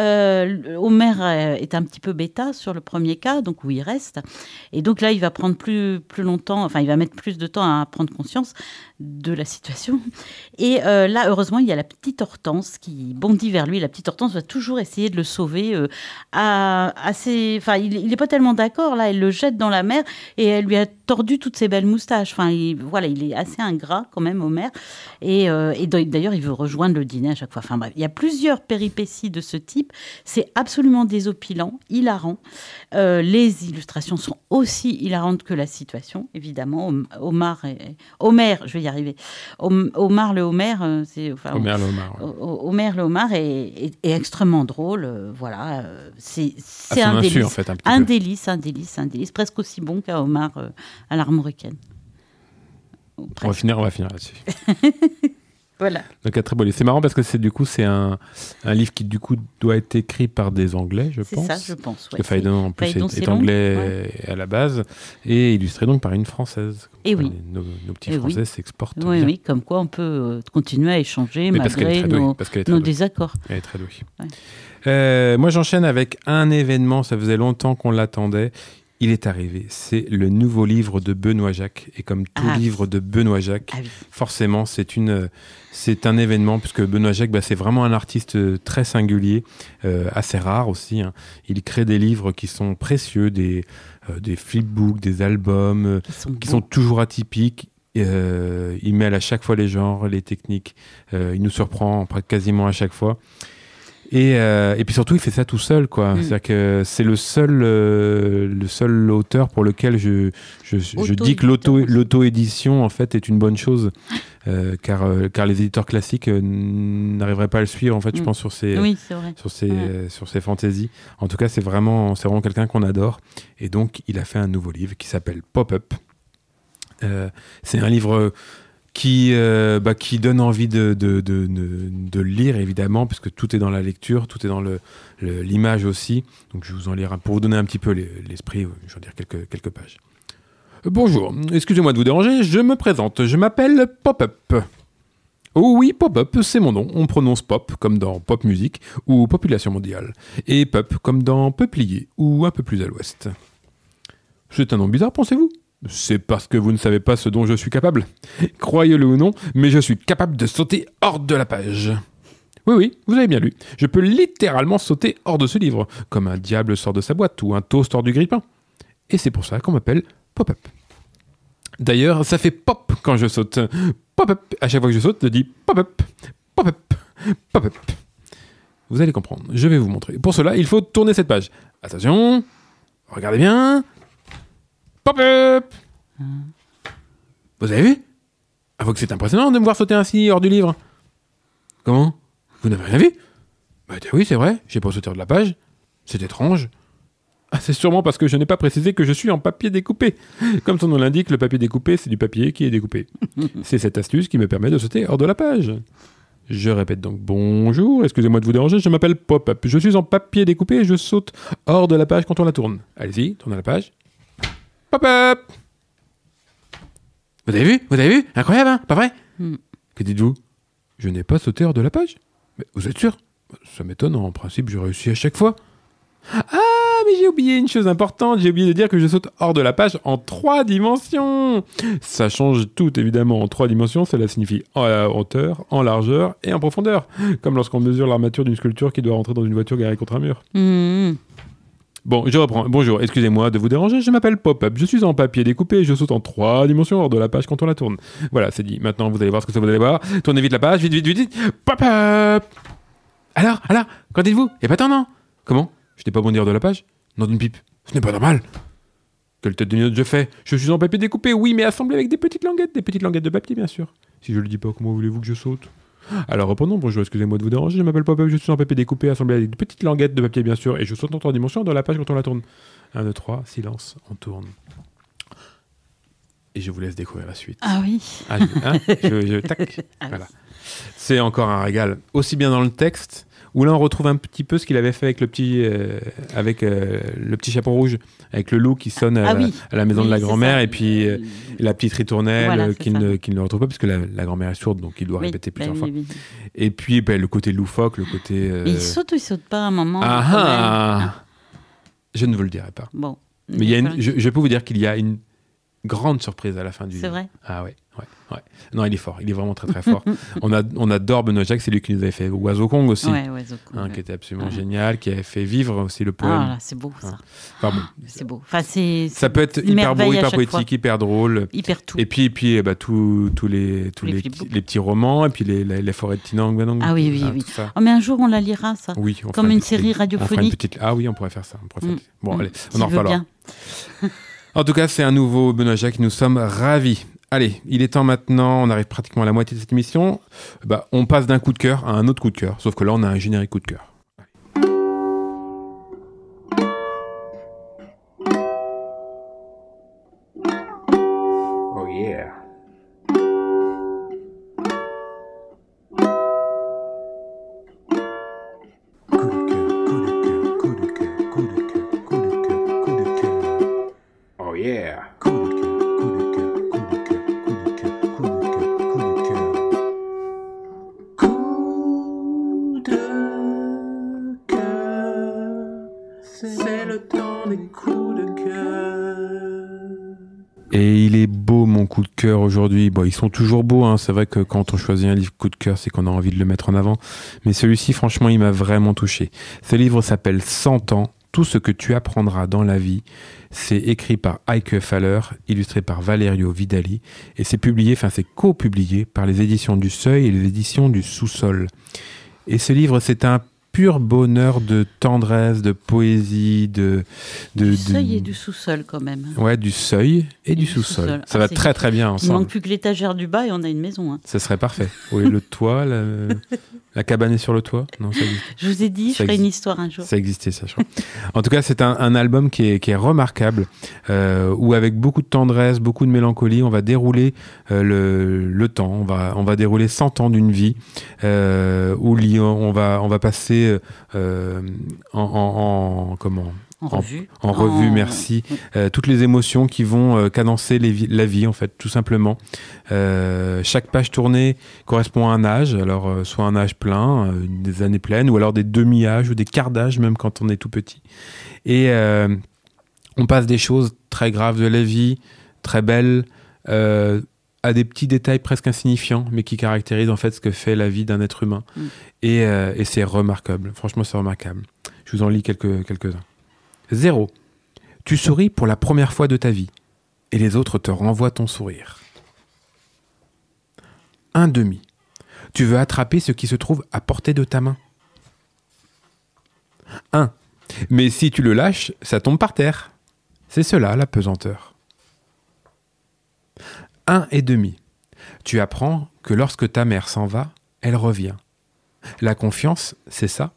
Homer est un petit peu bêta sur le premier cas, donc où il reste. Et donc là, il va prendre plus longtemps, enfin, il va mettre plus de temps à prendre conscience de la situation. Et là, heureusement, il y a la petite Hortense qui bondit vers lui. La petite Hortense va toujours essayer de le sauver. Enfin, il n'est pas tellement d'accord, là, elle le jette dans la mer et elle lui a tordu toutes ses belles moustaches. Enfin, il est assez ingrat quand même, Homer. Et d'ailleurs, il veut rejoindre le dîner à chaque fois. Enfin bref, il y a plusieurs péripéties de ce type. C'est absolument désopilant, hilarant. Les illustrations sont aussi hilarantes que la situation, évidemment. Homer, je vais y arriver. Omar le Homer, Homer le homard. Ouais. Homer le homard est extrêmement drôle. Voilà, c'est un délice, délice, en fait, un délice, presque aussi bon qu'un homard à l'armoricaine. On va finir là-dessus. Voilà. Donc, très beau livre. C'est marrant parce que c'est un livre qui, du coup, doit être écrit par des Anglais, je pense. C'est ça, je pense. Ouais. Parce que Phaidon, en plus, est anglais à la base et illustré donc par une Française. Et oui. Nos petits Français s'exportent. Oui, oui, comme quoi on peut continuer à échanger malgré nos désaccords. Elle est très douée. Ouais. Moi, j'enchaîne avec un événement. Ça faisait longtemps qu'on l'attendait. Il est arrivé, c'est le nouveau livre de Benoît Jacques. Et comme tout livre de Benoît Jacques, forcément, c'est un événement, puisque Benoît Jacques, c'est vraiment un artiste très singulier, assez rare aussi. Hein. Il crée des livres qui sont précieux, des flipbooks, des albums, qui sont toujours atypiques. Il mêle à chaque fois les genres, les techniques. Il nous surprend quasiment à chaque fois. Et puis surtout, il fait ça tout seul, quoi. C'est-à-dire que c'est le seul auteur pour lequel je dis que l'auto-édition, en fait, est une bonne chose. Car les éditeurs classiques n'arriveraient pas à le suivre, en fait, je pense, sur ses fantaisies. En tout cas, c'est vraiment quelqu'un qu'on adore. Et donc, il a fait un nouveau livre qui s'appelle Pop-Up. C'est un livre qui donne envie de le lire, évidemment, parce que tout est dans la lecture, tout est dans l'image aussi. Donc, je vais vous en lire pour vous donner un petit peu l'esprit. Je vais dire quelques pages. Bonjour, excusez-moi de vous déranger, je me présente, je m'appelle Pop-Up. Oh oui, Pop-Up, c'est mon nom. On prononce pop comme dans pop musique ou population mondiale, et pup comme dans peuplier ou un peu plus à l'ouest. C'est un nom bizarre, pensez-vous ? C'est parce que vous ne savez pas ce dont je suis capable. Croyez-le ou non, mais je suis capable de sauter hors de la page. Oui, vous avez bien lu. Je peux littéralement sauter hors de ce livre, comme un diable sort de sa boîte ou un toast hors du grille-pain. Et c'est pour ça qu'on m'appelle Pop-Up. D'ailleurs, ça fait pop quand je saute. Pop-Up. À chaque fois que je saute, je dis Pop-Up, Pop-Up, Pop-Up. Vous allez comprendre. Je vais vous montrer. Pour cela, il faut tourner cette page. Attention. Regardez bien. Pop-Up. Vous avez vu ? Avoue que c'est impressionnant de me voir sauter ainsi hors du livre. Comment ? Vous n'avez rien vu ? Bah oui, c'est vrai. J'ai pas sauté hors de la page. C'est étrange. Ah, c'est sûrement parce que je n'ai pas précisé que je suis en papier découpé. Comme son nom l'indique, le papier découpé, c'est du papier qui est découpé. C'est cette astuce qui me permet de sauter hors de la page. Je répète donc bonjour, excusez-moi de vous déranger, je m'appelle Pop-Up. Je suis en papier découpé et je saute hors de la page quand on la tourne. Allez-y, tournez la page. Pop-Up. Vous avez vu ? Incroyable, hein ? Pas vrai ? Que dites-vous ? Je n'ai pas sauté hors de la page ? Mais vous êtes sûr ? Ça m'étonne, en principe, je réussis à chaque fois. Ah, mais j'ai oublié une chose importante, j'ai oublié de dire que je saute hors de la page en 3 dimensions. Ça change tout, évidemment. En 3 dimensions, cela signifie en hauteur, en largeur et en profondeur. Comme lorsqu'on mesure l'armature d'une sculpture qui doit rentrer dans une voiture garée contre un mur. Bon, je reprends. Bonjour, excusez-moi de vous déranger, je m'appelle Pop-Up. Je suis en papier découpé et je saute en 3 dimensions hors de la page quand on la tourne. Voilà, c'est dit. Maintenant, vous allez voir ce que ça vous allez voir. Tournez vite la page, vite. Pop-Up. Alors, qu'en dites-vous ? Y'a pas tant, non ? Comment ? Je n'ai pas bondi hors de la page ? Non, d'une pipe. Ce n'est pas normal. Quelle tête de minute je fais ? Je suis en papier découpé, oui, mais assemblé avec des petites languettes de papier, bien sûr. Si je le dis pas, comment voulez-vous que je saute ? Alors reprenons, bonjour, excusez-moi de vous déranger, je m'appelle Pop-Up, je suis en papier découpé, assemblé avec des petites languettes de papier, bien sûr, et je saute en 3 dimensions dans la page quand on la tourne. 1, 2, 3, silence, on tourne. Et je vous laisse découvrir la suite. Ah oui. Tac, voilà. C'est encore un régal, aussi bien dans le texte, où là on retrouve un petit peu ce qu'il avait fait avec le petit chaperon rouge, avec le loup qui sonne à la maison de la grand-mère, et puis la petite ritournelle qui ne le retrouve pas, parce que la grand-mère est sourde, donc il doit répéter plusieurs fois. Oui. Et puis le côté loufoque, le côté... Mais il saute ou il saute pas à un moment Je ne vous le dirai pas. Bon. Mais je peux vous dire qu'il y a une grande surprise à la fin du livre. C'est vrai ? Ah ouais. Non, il est fort. Il est vraiment très très fort. On adore Benoît Jacques, c'est lui qui nous avait fait Oiseau Kong aussi. Ouais, Oiseau Kong. Qui était absolument génial, qui avait fait vivre aussi le poème. Ah là, c'est beau ça. Enfin, bon. C'est beau. Enfin, ça peut être hyper beau, hyper poétique, hyper drôle. Hyper tout. Et puis tous les petits romans, et puis les forêts de Tinang. Ah oui. Oh, mais un jour on la lira ça. Oui, comme une série radiophonique. Ah oui, on pourrait faire ça. Bon, allez, on en reparlera. En tout cas, c'est un nouveau Benoît Jacques, nous sommes ravis. Allez, il est temps maintenant, on arrive pratiquement à la moitié de cette émission. On passe d'un coup de cœur à un autre coup de cœur, sauf que là, on a un générique coup de cœur. Oh yeah. Oh yeah. Et il est beau mon coup de cœur aujourd'hui. Bon, ils sont toujours beaux, hein. C'est vrai que quand on choisit un livre coup de cœur, c'est qu'on a envie de le mettre en avant. Mais celui-ci, franchement, il m'a vraiment touché. Ce livre s'appelle 100 ans, tout ce que tu apprendras dans la vie. C'est écrit par Heike Faller, illustré par Valerio Vidali. Et c'est copublié par les éditions du Seuil et les éditions du Sous-Sol. Et ce livre, c'est un pur bonheur de tendresse, de poésie, du seuil et du sous-sol quand même. Ouais, du seuil et du sous-sol. Ça va très très bien ensemble. Il ne manque plus que l'étagère du bas et on a une maison. Hein. Ça serait parfait. Oui, le toit, la cabane est sur le toit. Non, ça existe. Je vous ai dit, je ferai une histoire un jour. Ça existait, ça, je crois. En tout cas, c'est un album qui est remarquable, où avec beaucoup de tendresse, beaucoup de mélancolie, on va dérouler le temps. On va dérouler 100 ans d'une vie, où on va passer en revue, merci. Toutes les émotions qui vont cadencer la vie, en fait, tout simplement. Chaque page tournée correspond à un âge, alors soit un âge plein, des années pleines, ou alors des demi-âges ou des quarts d'âge, même quand on est tout petit. Et on passe des choses très graves de la vie, très belles, à des petits détails presque insignifiants, mais qui caractérisent en fait ce que fait la vie d'un être humain. Et c'est remarquable. Franchement, c'est remarquable. Je vous en lis quelques-uns. 0. Tu souris pour la première fois de ta vie, et les autres te renvoient ton sourire. 1/2. Tu veux attraper ce qui se trouve à portée de ta main. 1. Mais si tu le lâches, ça tombe par terre. C'est cela, la pesanteur. 1/2. Tu apprends que lorsque ta mère s'en va, elle revient. La confiance, c'est ça.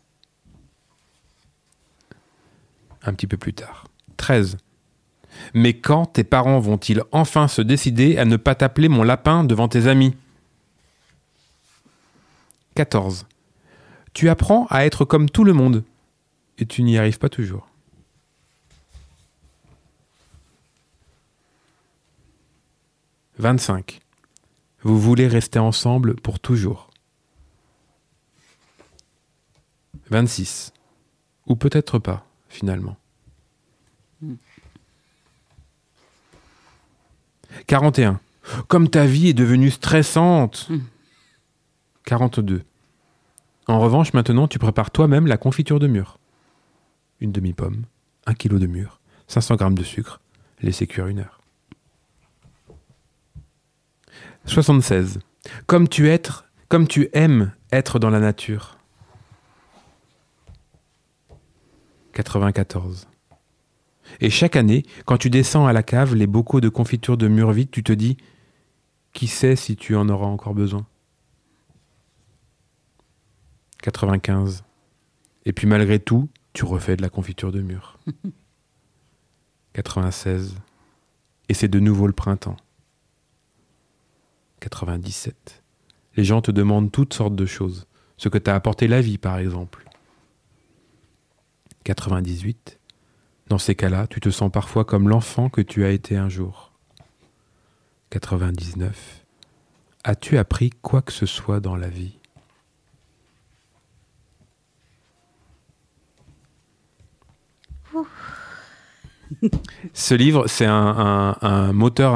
Un petit peu plus tard. 13. Mais quand tes parents vont-ils enfin se décider à ne pas t'appeler mon lapin devant tes amis ? 14. Tu apprends à être comme tout le monde et tu n'y arrives pas toujours. 25. Vous voulez rester ensemble pour toujours. 26. Ou peut-être pas, finalement. 41. Comme ta vie est devenue stressante. 42. En revanche, maintenant, tu prépares toi-même la confiture de mûre. Une demi-pomme, 1 kilo de mûre, 500 grammes de sucre, laissez cuire 1 heure. 76. Comme tu aimes être dans la nature. 94. Et chaque année, quand tu descends à la cave les bocaux de confiture de mûre vide, tu te dis « Qui sait si tu en auras encore besoin ?» 95. Et puis malgré tout, tu refais de la confiture de mûre. 96. Et c'est de nouveau le printemps. 97. Les gens te demandent toutes sortes de choses. Ce que t'a apporté la vie, par exemple. 98. Dans ces cas-là, tu te sens parfois comme l'enfant que tu as été un jour. 99. As-tu appris quoi que ce soit dans la vie ? Ce livre, c'est un moteur,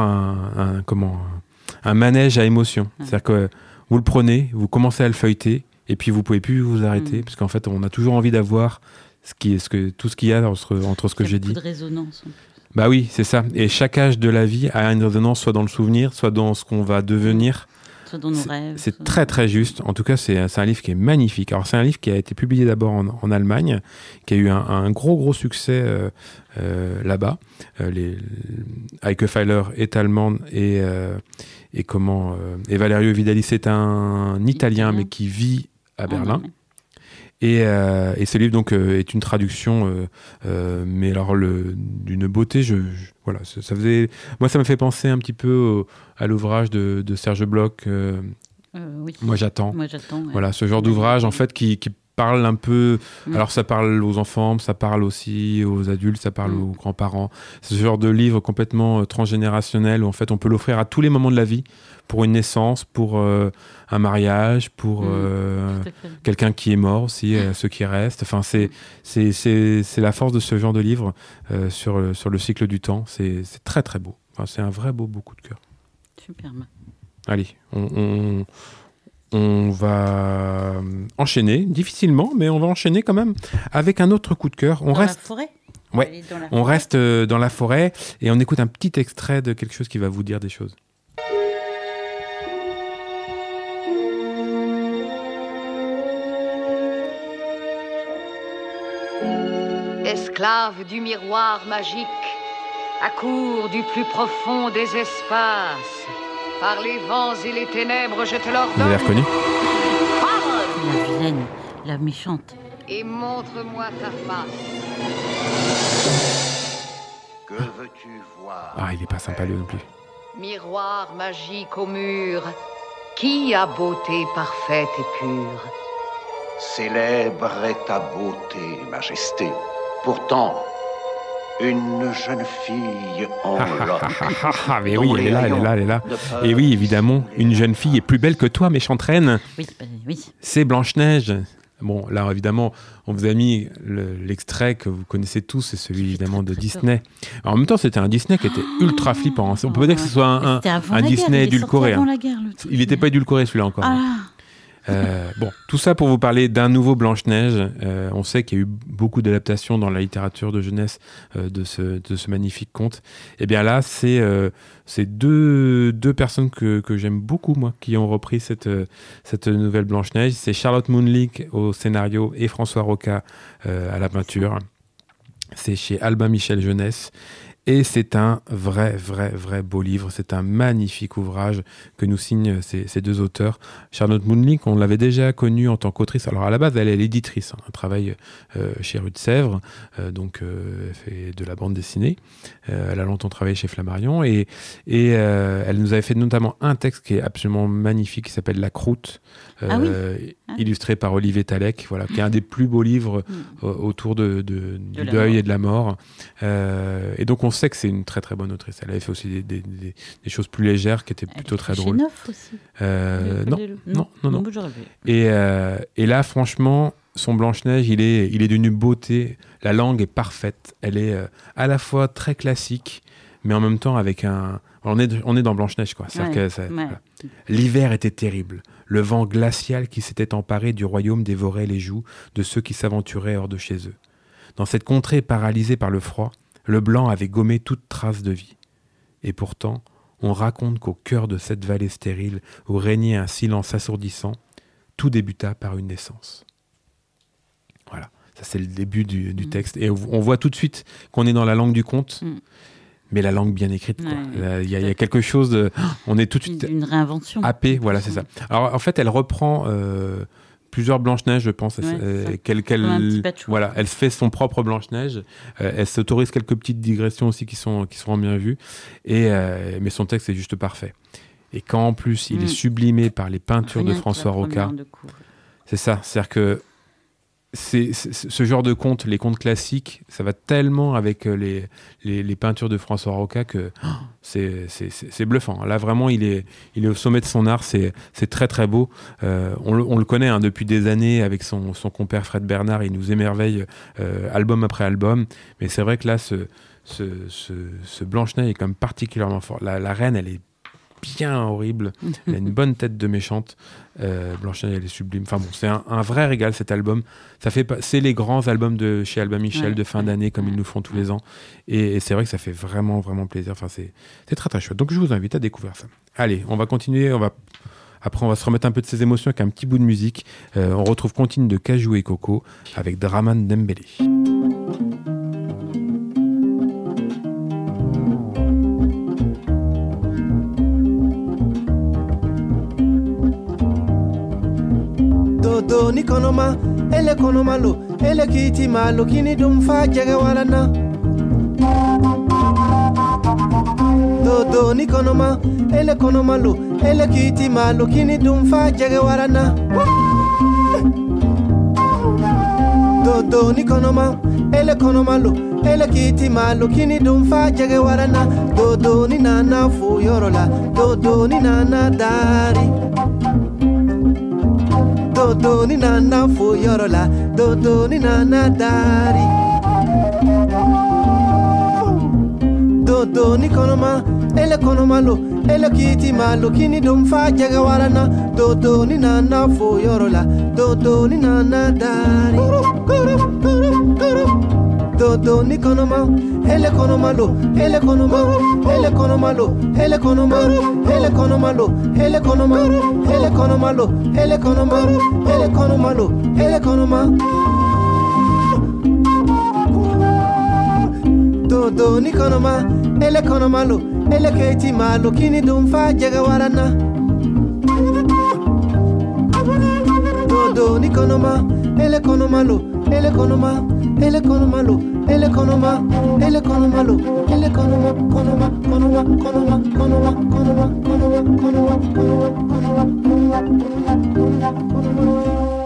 un manège à émotion. C'est-à-dire que vous le prenez, vous commencez à le feuilleter, et puis vous pouvez plus vous arrêter, parce qu'en fait, on a toujours envie d'avoir tout ce qu'il y a entre ce que j'ai dit. Il y a beaucoup de résonance. Bah oui, c'est ça. Et chaque âge de la vie a une résonance, soit dans le souvenir, soit dans ce qu'on va devenir. Soit dans nos rêves. C'est très très juste. En tout cas, c'est un livre qui est magnifique. Alors c'est un livre qui a été publié d'abord en Allemagne, qui a eu un gros succès là-bas. Heike Feiler est allemande et Valerio Vidali, c'est un Italien mais qui vit à Berlin. Et ce livre donc est une traduction, mais alors d'une beauté. Voilà, ça faisait. Moi, ça me fait penser un petit peu à l'ouvrage de Serge Bloch. Oui. Moi, j'attends. Ouais. Voilà, ce genre d'ouvrage en fait qui parle un peu. Alors, ça parle aux enfants, ça parle aussi aux adultes, ça parle aux grands-parents. C'est ce genre de livre complètement transgénérationnel où en fait on peut l'offrir à tous les moments de la vie, pour une naissance, pour un mariage, pour quelqu'un qui est mort aussi, ceux qui restent. Enfin, c'est la force de ce genre de livre sur le cycle du temps. C'est très très beau. Enfin, c'est un vrai beau coup de cœur. Superbe. Allez, on va enchaîner, difficilement, mais on va enchaîner quand même avec un autre coup de cœur. Dans la forêt ? Ouais, on reste dans la forêt et on écoute un petit extrait de quelque chose qui va vous dire des choses. esclave du miroir magique, accours du plus profond des espaces. Par les vents et les ténèbres, je te l'ordonne. Vous avez reconnu ? La vilaine, la méchante. Et montre-moi ta face. Que veux-tu voir? Ah, il est pas sympa lui non plus. Miroir magique au mur, qui a beauté parfaite et pure? Célèbre est ta beauté, majesté. Pourtant, une jeune fille en loques. Mais oui, elle est là. Et oui, évidemment, une jeune fille est plus belle que toi, méchante reine. Oui. C'est Blanche-Neige. Bon, là, évidemment, on vous a mis l'extrait que vous connaissez tous, c'est celui, évidemment, de Disney. Alors, en même temps, c'était un Disney qui était ultra flippant. On peut pas dire que ce soit un Disney édulcoré. Il n'était pas édulcoré, celui-là, encore. Bon, tout ça pour vous parler d'un nouveau Blanche-Neige. On sait qu'il y a eu beaucoup d'adaptations dans la littérature de jeunesse de ce magnifique conte. Et bien là, c'est deux personnes que j'aime beaucoup, moi, qui ont repris cette nouvelle Blanche-Neige. C'est Charlotte Moonlick au scénario et François Roca à la peinture. C'est chez Albin Michel Jeunesse. Et c'est un vrai beau livre. C'est un magnifique ouvrage que nous signent ces deux auteurs. Charlotte Moonlick, on l'avait déjà connue en tant qu'autrice. Alors à la base, elle est l'éditrice. Elle travaille chez Rue de Sèvres. Donc elle fait de la bande dessinée. Elle a longtemps travaillé chez Flammarion. Et elle nous avait fait notamment un texte qui est absolument magnifique, qui s'appelle La Croûte. Illustré par Olivier Talek, voilà, qui est un des plus beaux livres autour du deuil et de la mort. Et donc on sait que c'est une très très bonne autrice. Elle avait fait aussi des choses plus légères qui étaient plutôt très drôles. Chez Neuf aussi. Non. Et là, franchement, son Blanche-Neige, il est d'une beauté. La langue est parfaite. Elle est à la fois très classique, mais en même temps avec un... On est dans Blanche-Neige, quoi. Voilà. L'hiver était terrible. Le vent glacial qui s'était emparé du royaume dévorait les joues de ceux qui s'aventuraient hors de chez eux. Dans cette contrée paralysée par le froid, le blanc avait gommé toute trace de vie. Et pourtant, on raconte qu'au cœur de cette vallée stérile, où régnait un silence assourdissant, tout débuta par une naissance. Voilà, ça c'est le début du texte. Et on voit tout de suite qu'on est dans la langue du conte. Mais la langue bien écrite, quoi. Il y a quelque chose de... On est tout de suite... Une réinvention. Happé, voilà, c'est ça. Alors, en fait, elle reprend plusieurs Blanche-Neige, je pense. Voilà, elle fait son propre Blanche-Neige. Elle s'autorise quelques petites digressions aussi qui seront bien vues. Mais son texte est juste parfait. Et quand, en plus, il est sublimé par les peintures de François Roca, c'est ça. C'est-à-dire que c'est ce genre de contes, les contes classiques, ça va tellement avec les peintures de François Roca que c'est bluffant. Là, vraiment, il est au sommet de son art. C'est très, très beau. On le connaît depuis des années avec son compère Fred Bernard. Il nous émerveille album après album. Mais c'est vrai que là, ce Blanche-Neige est quand même particulièrement fort. La reine, elle est bien horrible. Elle a une bonne tête de méchante. Blanche-Neige, elle est sublime. Enfin bon, c'est un vrai régal, cet album. C'est les grands albums de chez Albin Michel de fin d'année, comme ils nous font tous les ans. Et c'est vrai que ça fait vraiment plaisir. Enfin, c'est très très chouette. Donc je vous invite à découvrir ça. Allez, on va continuer. Après, on va se remettre un peu de ses émotions avec un petit bout de musique. On retrouve Contine de Cajou et Coco avec Draman Dembélé. Dodo ni konoma, ele konoma lo, ele kiti malo, kini dum fa jaga walana. Dodo ni konoma, ele konoma lo, ele kiti malo, kini dum fa jaga walana. Dodo ni konoma, ele konoma lo, ele kiti malo, kini dum fa jaga walana. Dodo ni nana fu yorola, dodo ni nana dari. Dodo ni nana fu yorola, dodo ni nana dari. Dodo ni konoma, ele konoma lo, ele kiti malo, kini dum fa jaga warana. Dodo ni nana fu yorola, dodo ni nana dari. Dodo ni konoma, ele konoma lo, ele konoma, ele konoma lo, ele konoma, ele konoma lo, ele konoma, ele konoma lo, ele konoma, ele konoma lo, ele konoma. Dodo ni konoma, ele konomalo, ele keti malo, kini dumfa jaga warana. Dodo ni konoma, ele konomalo, ele konoma, ele konomalo, ele konoma, ele konomalo, ele konoma, konoma, konoma, konoma, konoma, konoma, konoma, konoma, konoma.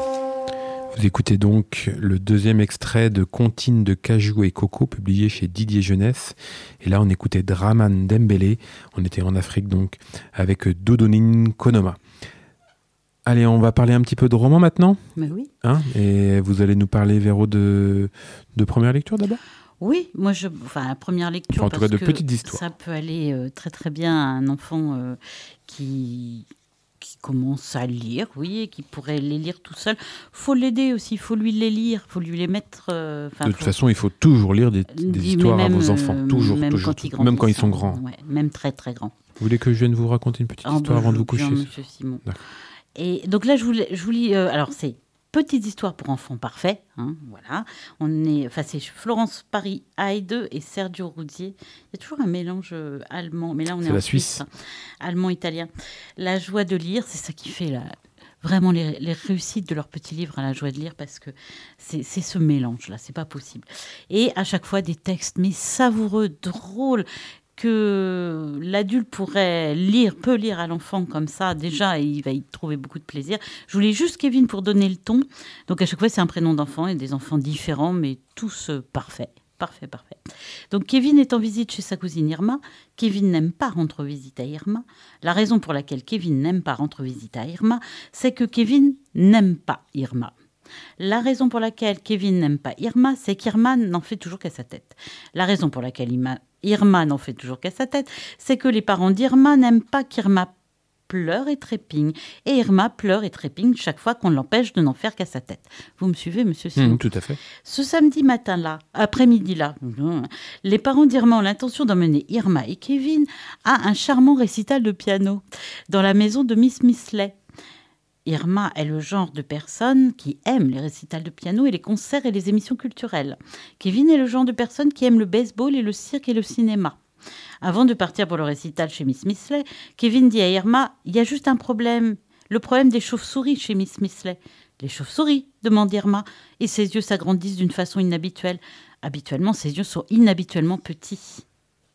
Vous écoutez donc le deuxième extrait de Comptines de Cajou et Coco, publié chez Didier Jeunesse. Et là, on écoutait Draman Dembélé. On était en Afrique, donc, avec Dodonin Konoma. Allez, on va parler un petit peu de roman maintenant. Mais oui. Et vous allez nous parler, Véro, de première lecture d'abord ? Oui, moi, la première lecture, en tout cas, de petites histoires. Ça peut aller très très bien à un enfant qui commence à lire, oui, et qui pourrait les lire tout seul. Faut l'aider aussi, faut lui les lire, faut lui les mettre... de toute façon, il faut toujours lire des histoires à vos enfants, toujours, même toujours, même quand ils sont grands. Ouais, même très très grands. Vous voulez que je vienne vous raconter une petite histoire avant de vous coucher ? Monsieur Simon. D'accord. Et donc là, je vous lis... alors, c'est Petites histoires pour enfants parfaits. Voilà. C'est Florence Paris Heide et Sergio Ruzzi. Il y a toujours un mélange allemand, mais là on est en Suisse. Allemand-italien. La joie de lire, c'est ça qui fait vraiment les réussites de leurs petits livres à la joie de lire, parce que c'est ce mélange-là, c'est pas possible. Et à chaque fois des textes, mais savoureux, drôles, que l'adulte peut lire à l'enfant comme ça, déjà, il va y trouver beaucoup de plaisir. Je voulais juste Kevin pour donner le ton. Donc, à chaque fois, c'est un prénom d'enfant et des enfants différents, mais tous parfaits. Parfait. Donc, Kevin est en visite chez sa cousine Irma. Kevin n'aime pas rendre visite à Irma. La raison pour laquelle Kevin n'aime pas rendre visite à Irma, c'est que Kevin n'aime pas Irma. La raison pour laquelle Kevin n'aime pas Irma, c'est qu'Irma n'en fait toujours qu'à sa tête. La raison pour laquelle Irma n'en fait toujours qu'à sa tête, c'est que les parents d'Irma n'aiment pas qu'Irma pleure et trépigne. Et Irma pleure et trépigne chaque fois qu'on l'empêche de n'en faire qu'à sa tête. Vous me suivez, monsieur Simon ? Tout à fait. Ce samedi après-midi-là, les parents d'Irma ont l'intention d'emmener Irma et Kevin à un charmant récital de piano dans la maison de Miss Misley. Irma est le genre de personne qui aime les récitals de piano et les concerts et les émissions culturelles. Kevin est le genre de personne qui aime le baseball et le cirque et le cinéma. Avant de partir pour le récital chez Miss Misley, Kevin dit à Irma « Il y a juste un problème, le problème des chauves-souris chez Miss Misley. »« Les chauves-souris ?» demande Irma, et ses yeux s'agrandissent d'une façon inhabituelle. Habituellement, ses yeux sont inhabituellement petits.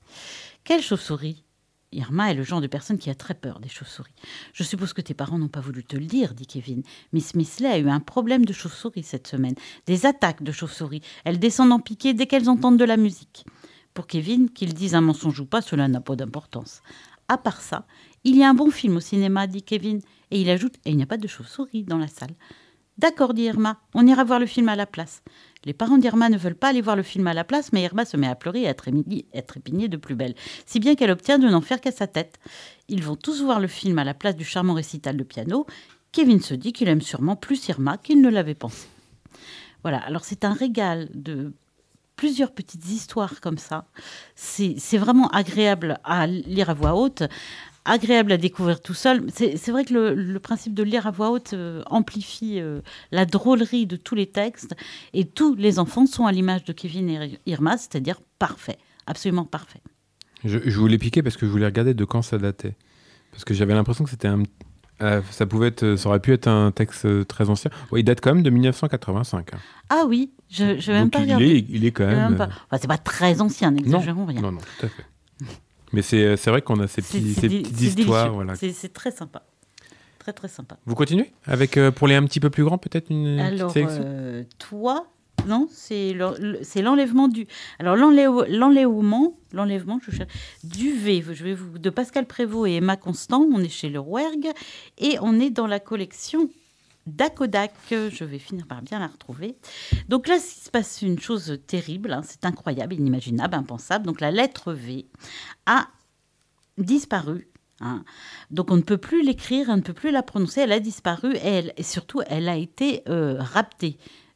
« Quelle chauve-souris ?» Irma est le genre de personne qui a très peur des chauves-souris. « Je suppose que tes parents n'ont pas voulu te le dire, » dit Kevin. Miss Misley a eu un problème de chauves-souris cette semaine. Des attaques de chauves-souris. Elles descendent en piqué dès qu'elles entendent de la musique. Pour Kevin, qu'ils disent un mensonge ou pas, cela n'a pas d'importance. À part ça, il y a un bon film au cinéma, dit Kevin. Et il ajoute, et il n'y a pas de chauves-souris dans la salle. D'accord, dit Irma, on ira voir le film à la place. Les parents d'Irma ne veulent pas aller voir le film à la place, mais Irma se met à pleurer et à trépigner de plus belle, si bien qu'elle obtient de n'en faire qu'à sa tête. Ils vont tous voir le film à la place du charmant récital de piano. Kevin se dit qu'il aime sûrement plus Irma qu'il ne l'avait pensé. Voilà, alors c'est un régal de plusieurs petites histoires comme ça. C'est vraiment agréable à lire à voix haute, agréable à découvrir tout seul. C'est vrai que le principe de lire à voix haute amplifie la drôlerie de tous les textes, et tous les enfants sont à l'image de Kevin et Irma, c'est-à-dire parfait, absolument parfait. Je voulais piquer parce que je voulais regarder de quand ça datait. Parce que j'avais l'impression que c'était ça aurait pu être un texte très ancien. Ouais, il date quand même de 1985. Ah oui, je vais même pas regarder. Il est quand même... Enfin, c'est pas très ancien, n'exagérons rien. Non, tout à fait. Mais c'est vrai qu'on a ces petites histoires. Voilà. C'est très sympa. Très, très sympa. Vous continuez avec, pour les un petit peu plus grands, peut-être une petite sélection ? Toi, non, c'est l'enlèvement du... Alors, l'enlèvement, je cherche, du V, de Pascal Prévost et Emma Constant. On est chez le Rouergue et on est dans la collection d'Akodak. Je vais finir par bien la retrouver. Donc là, il se passe une chose terrible, c'est incroyable, inimaginable, impensable. Donc la lettre V a disparu. Donc on ne peut plus l'écrire, on ne peut plus la prononcer, elle a disparu et surtout elle a été raptée.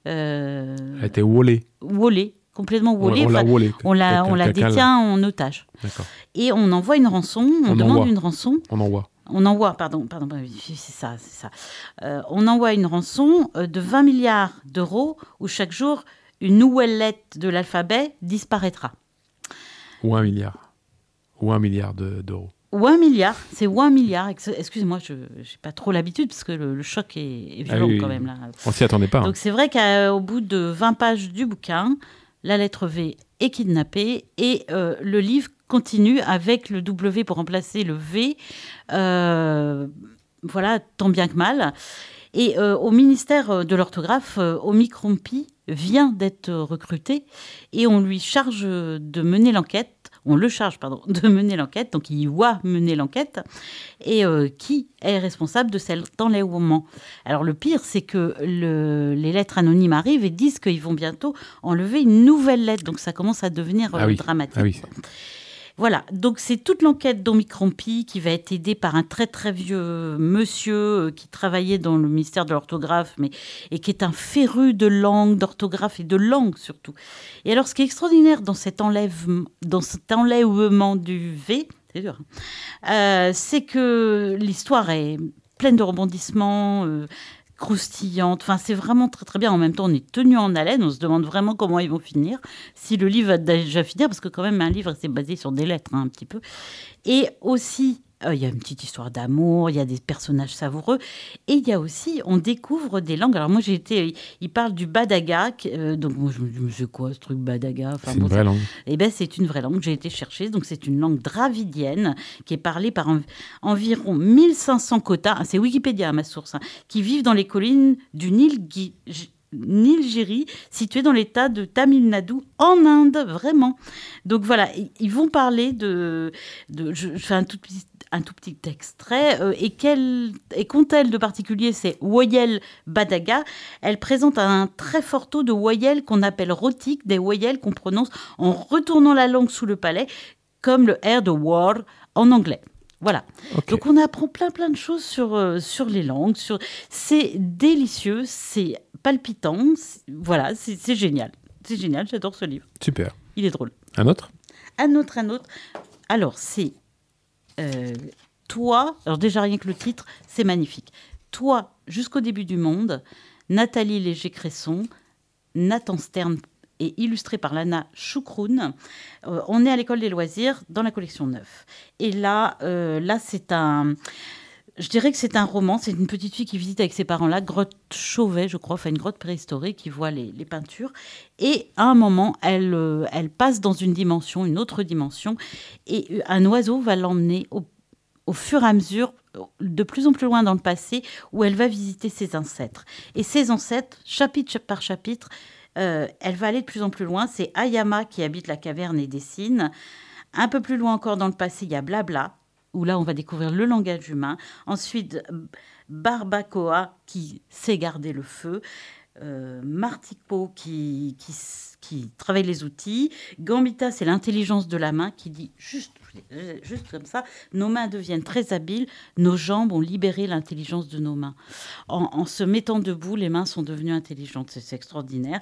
Elle a été wallée. Complètement wallée. On la détient en otage. D'accord. Et on envoie une rançon, on demande une rançon. On envoie, c'est ça. On envoie une rançon de 20 milliards d'euros où chaque jour, une nouvelle lettre de l'alphabet disparaîtra. Ou 1 milliard. Ou 1 milliard d'euros. Ou 1 milliard, c'est ou 1 milliard. Excusez-moi, je n'ai pas trop l'habitude parce que le choc est violent quand même. Là. On s'y attendait pas. Donc c'est vrai qu'au bout de 20 pages du bouquin, la lettre V est kidnappée et le livre continue avec le W pour remplacer le V. Voilà, tant bien que mal. Et au ministère de l'orthographe, Omicron-Pi vient d'être recruté et on lui charge de mener l'enquête. On le charge, de mener l'enquête, donc il doit mener l'enquête. Et qui est responsable de cet enlèvement ? Alors le pire, c'est que les lettres anonymes arrivent et disent qu'ils vont bientôt enlever une nouvelle lettre. Donc ça commence à devenir dramatique. Ah oui. Voilà, donc c'est toute l'enquête d'Omicron-Pi qui va être aidée par un très très vieux monsieur qui travaillait dans le ministère de l'orthographe et qui est un féru de langue, d'orthographe et de langue surtout. Et alors ce qui est extraordinaire dans cet enlèvement du V, c'est dur, c'est que l'histoire est pleine de rebondissements, croustillante. Enfin, c'est vraiment très très bien. En même temps, on est tenu en haleine. On se demande vraiment comment ils vont finir. Si le livre va déjà finir, parce que quand même un livre, c'est basé sur des lettres, un petit peu. Et aussi, il y a une petite histoire d'amour, il y a des personnages savoureux. Et il y a aussi, on découvre des langues. Alors moi, il parle du Badaga. Donc moi, je me dis, mais c'est quoi ce truc Badaga ? C'est une vraie langue. Eh bien, c'est une vraie langue. J'ai été chercher. Donc c'est une langue dravidienne qui est parlée par environ 1500 Khotas. C'est Wikipédia, ma source. Qui vivent dans les collines du Nilgiri, situé dans l'état de Tamil Nadu, en Inde, vraiment. Donc voilà, ils vont parler je fais un tout petit extrait. Et qu'ont-elles de particulier ces voyelles Badaga ? Elles présentent un très fort taux de voyelles qu'on appelle rhotiques, des voyelles qu'on prononce en retournant la langue sous le palais, comme le R de war en anglais. Voilà. Okay. Donc on apprend plein de choses sur les langues. C'est délicieux, c'est palpitant. Voilà, c'est génial. C'est génial, j'adore ce livre. Super. Il est drôle. Un autre ? Un autre. Alors, c'est Toi. Alors déjà, rien que le titre, c'est magnifique. Toi, jusqu'au début du monde, Nathalie Léger-Cresson, Nathan Stern et illustré par Lana Choukroun. On est à l'école des loisirs dans la collection 9. Et là je dirais que c'est un roman. C'est une petite fille qui visite avec ses parents la grotte Chauvet, je crois, une grotte préhistorique, qui voit les peintures. Et à un moment, elle passe dans une autre dimension, et un oiseau va l'emmener au fur et à mesure, de plus en plus loin dans le passé, où elle va visiter ses ancêtres. Et ses ancêtres, chapitre par chapitre, elle va aller de plus en plus loin. C'est Ayama qui habite la caverne et dessine. Un peu plus loin encore dans le passé, il y a Blabla, où là, on va découvrir le langage humain. Ensuite, Barbacoa, qui sait garder le feu. Martico, qui travaille les outils. Gambita, c'est l'intelligence de la main, qui dit juste comme ça, nos mains deviennent très habiles, nos jambes ont libéré l'intelligence de nos mains. En se mettant debout, les mains sont devenues intelligentes. C'est extraordinaire.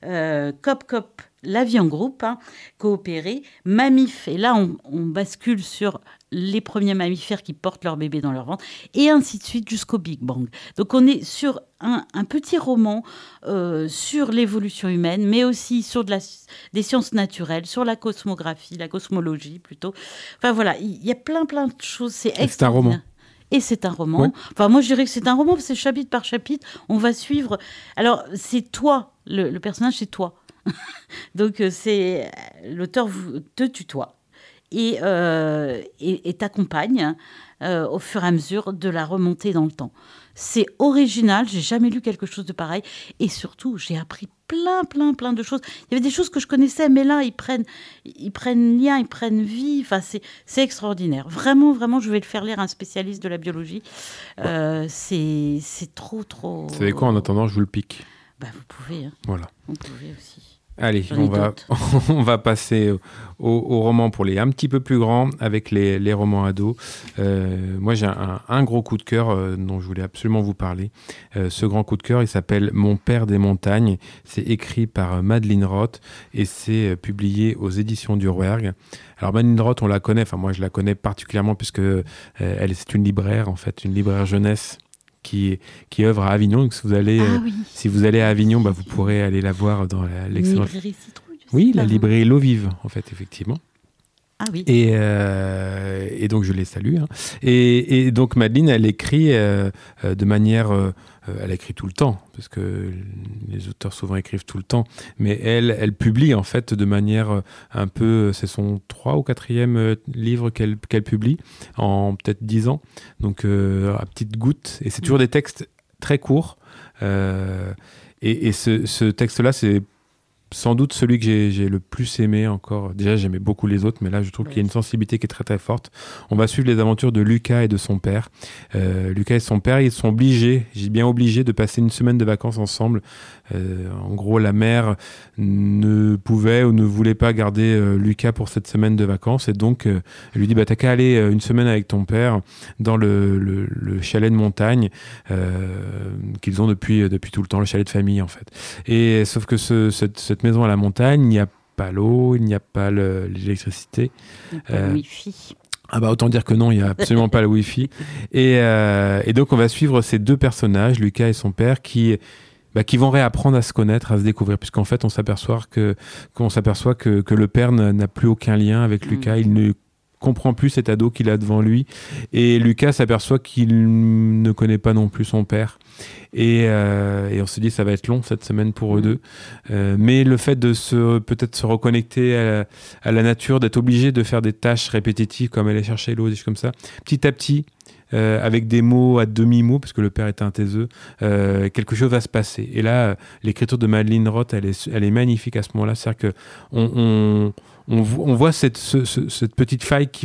Cop, la vie en groupe, coopérer. Mammif, et là, on bascule sur les premiers mammifères qui portent leur bébé dans leur ventre, et ainsi de suite jusqu'au Big Bang. Donc on est sur un petit roman sur l'évolution humaine, mais aussi sur des sciences naturelles, sur la cosmographie, la cosmologie plutôt. Enfin voilà, il y a plein de choses. C'est un roman. Et c'est un roman. Ouais. Enfin, moi, je dirais que c'est un roman, parce que chapitre par chapitre, on va suivre. Alors, c'est toi, le personnage, c'est toi. Donc, c'est l'auteur te tutoie et t'accompagne au fur et à mesure de la remontée dans le temps. C'est original, j'ai jamais lu quelque chose de pareil, et surtout, j'ai appris plein de choses. Il y avait des choses que je connaissais, mais là, ils prennent lien, ils prennent vie. Enfin, c'est extraordinaire. Vraiment, je vais le faire lire à un spécialiste de la biologie. C'est trop. Vous savez quoi, en attendant, je vous le pique. Bah, vous pouvez. Voilà. Vous pouvez aussi. Allez, on va passer au roman pour les un petit peu plus grands, avec les romans ados. Moi, j'ai un gros coup de cœur dont je voulais absolument vous parler. Ce grand coup de cœur, il s'appelle « Mon père des montagnes ». C'est écrit par Madeleine Roth et c'est publié aux éditions du Rouergue. Alors Madeleine Roth, on la connaît, enfin moi je la connais particulièrement puisque c'est une libraire, en fait, une libraire jeunesse qui œuvre à Avignon. Donc, si vous allez à Avignon, vous pourrez aller la voir dans l'excellente... librairie Citrouille. Oui, la librairie L'Eau Vive, en fait, effectivement. Ah oui. Et donc je les salue. Hein. Et donc Madeleine, elle écrit de manière... elle écrit tout le temps, parce que les auteurs souvent écrivent tout le temps, mais elle publie en fait de manière un peu... C'est son 3 ou 4e livre qu'elle publie en peut-être 10 ans, donc à petites gouttes. Et c'est toujours des textes très courts. Et ce texte-là, c'est sans doute celui que j'ai le plus aimé encore. Déjà, j'aimais beaucoup les autres, mais là, je trouve qu'il y a une sensibilité qui est très très forte. On va suivre les aventures de Lucas et de son père. Lucas et son père, ils sont obligés, j'ai bien obligé, de passer une semaine de vacances ensemble. En gros, la mère ne pouvait ou ne voulait pas garder Lucas pour cette semaine de vacances, et donc elle lui dit t'as qu'à aller une semaine avec ton père dans le chalet de montagne qu'ils ont depuis tout le temps, le chalet de famille en fait. Et sauf que cette maison à la montagne, il n'y a pas l'eau, il n'y a pas l'électricité. Il n'y a pas le Wi-Fi. Autant dire que non, il n'y a absolument pas le Wi-Fi. Et donc on va suivre ces deux personnages, Lucas et son père, qui vont réapprendre à se connaître, à se découvrir, puisqu'en fait on s'aperçoit que le père n'a plus aucun lien avec Lucas. Il ne comprend plus cet ado qu'il a devant lui, et Lucas s'aperçoit qu'il ne connaît pas non plus son père. Et on se dit ça va être long cette semaine pour eux deux, mais le fait de peut-être se reconnecter à la nature, d'être obligé de faire des tâches répétitives comme aller chercher l'eau, des choses comme ça, petit à petit, avec des mots à demi-mots, parce que le père est un taiseux, quelque chose va se passer. Et là, l'écriture de Madeleine Roth, elle est magnifique à ce moment-là. C'est-à-dire qu'on voit cette petite faille qui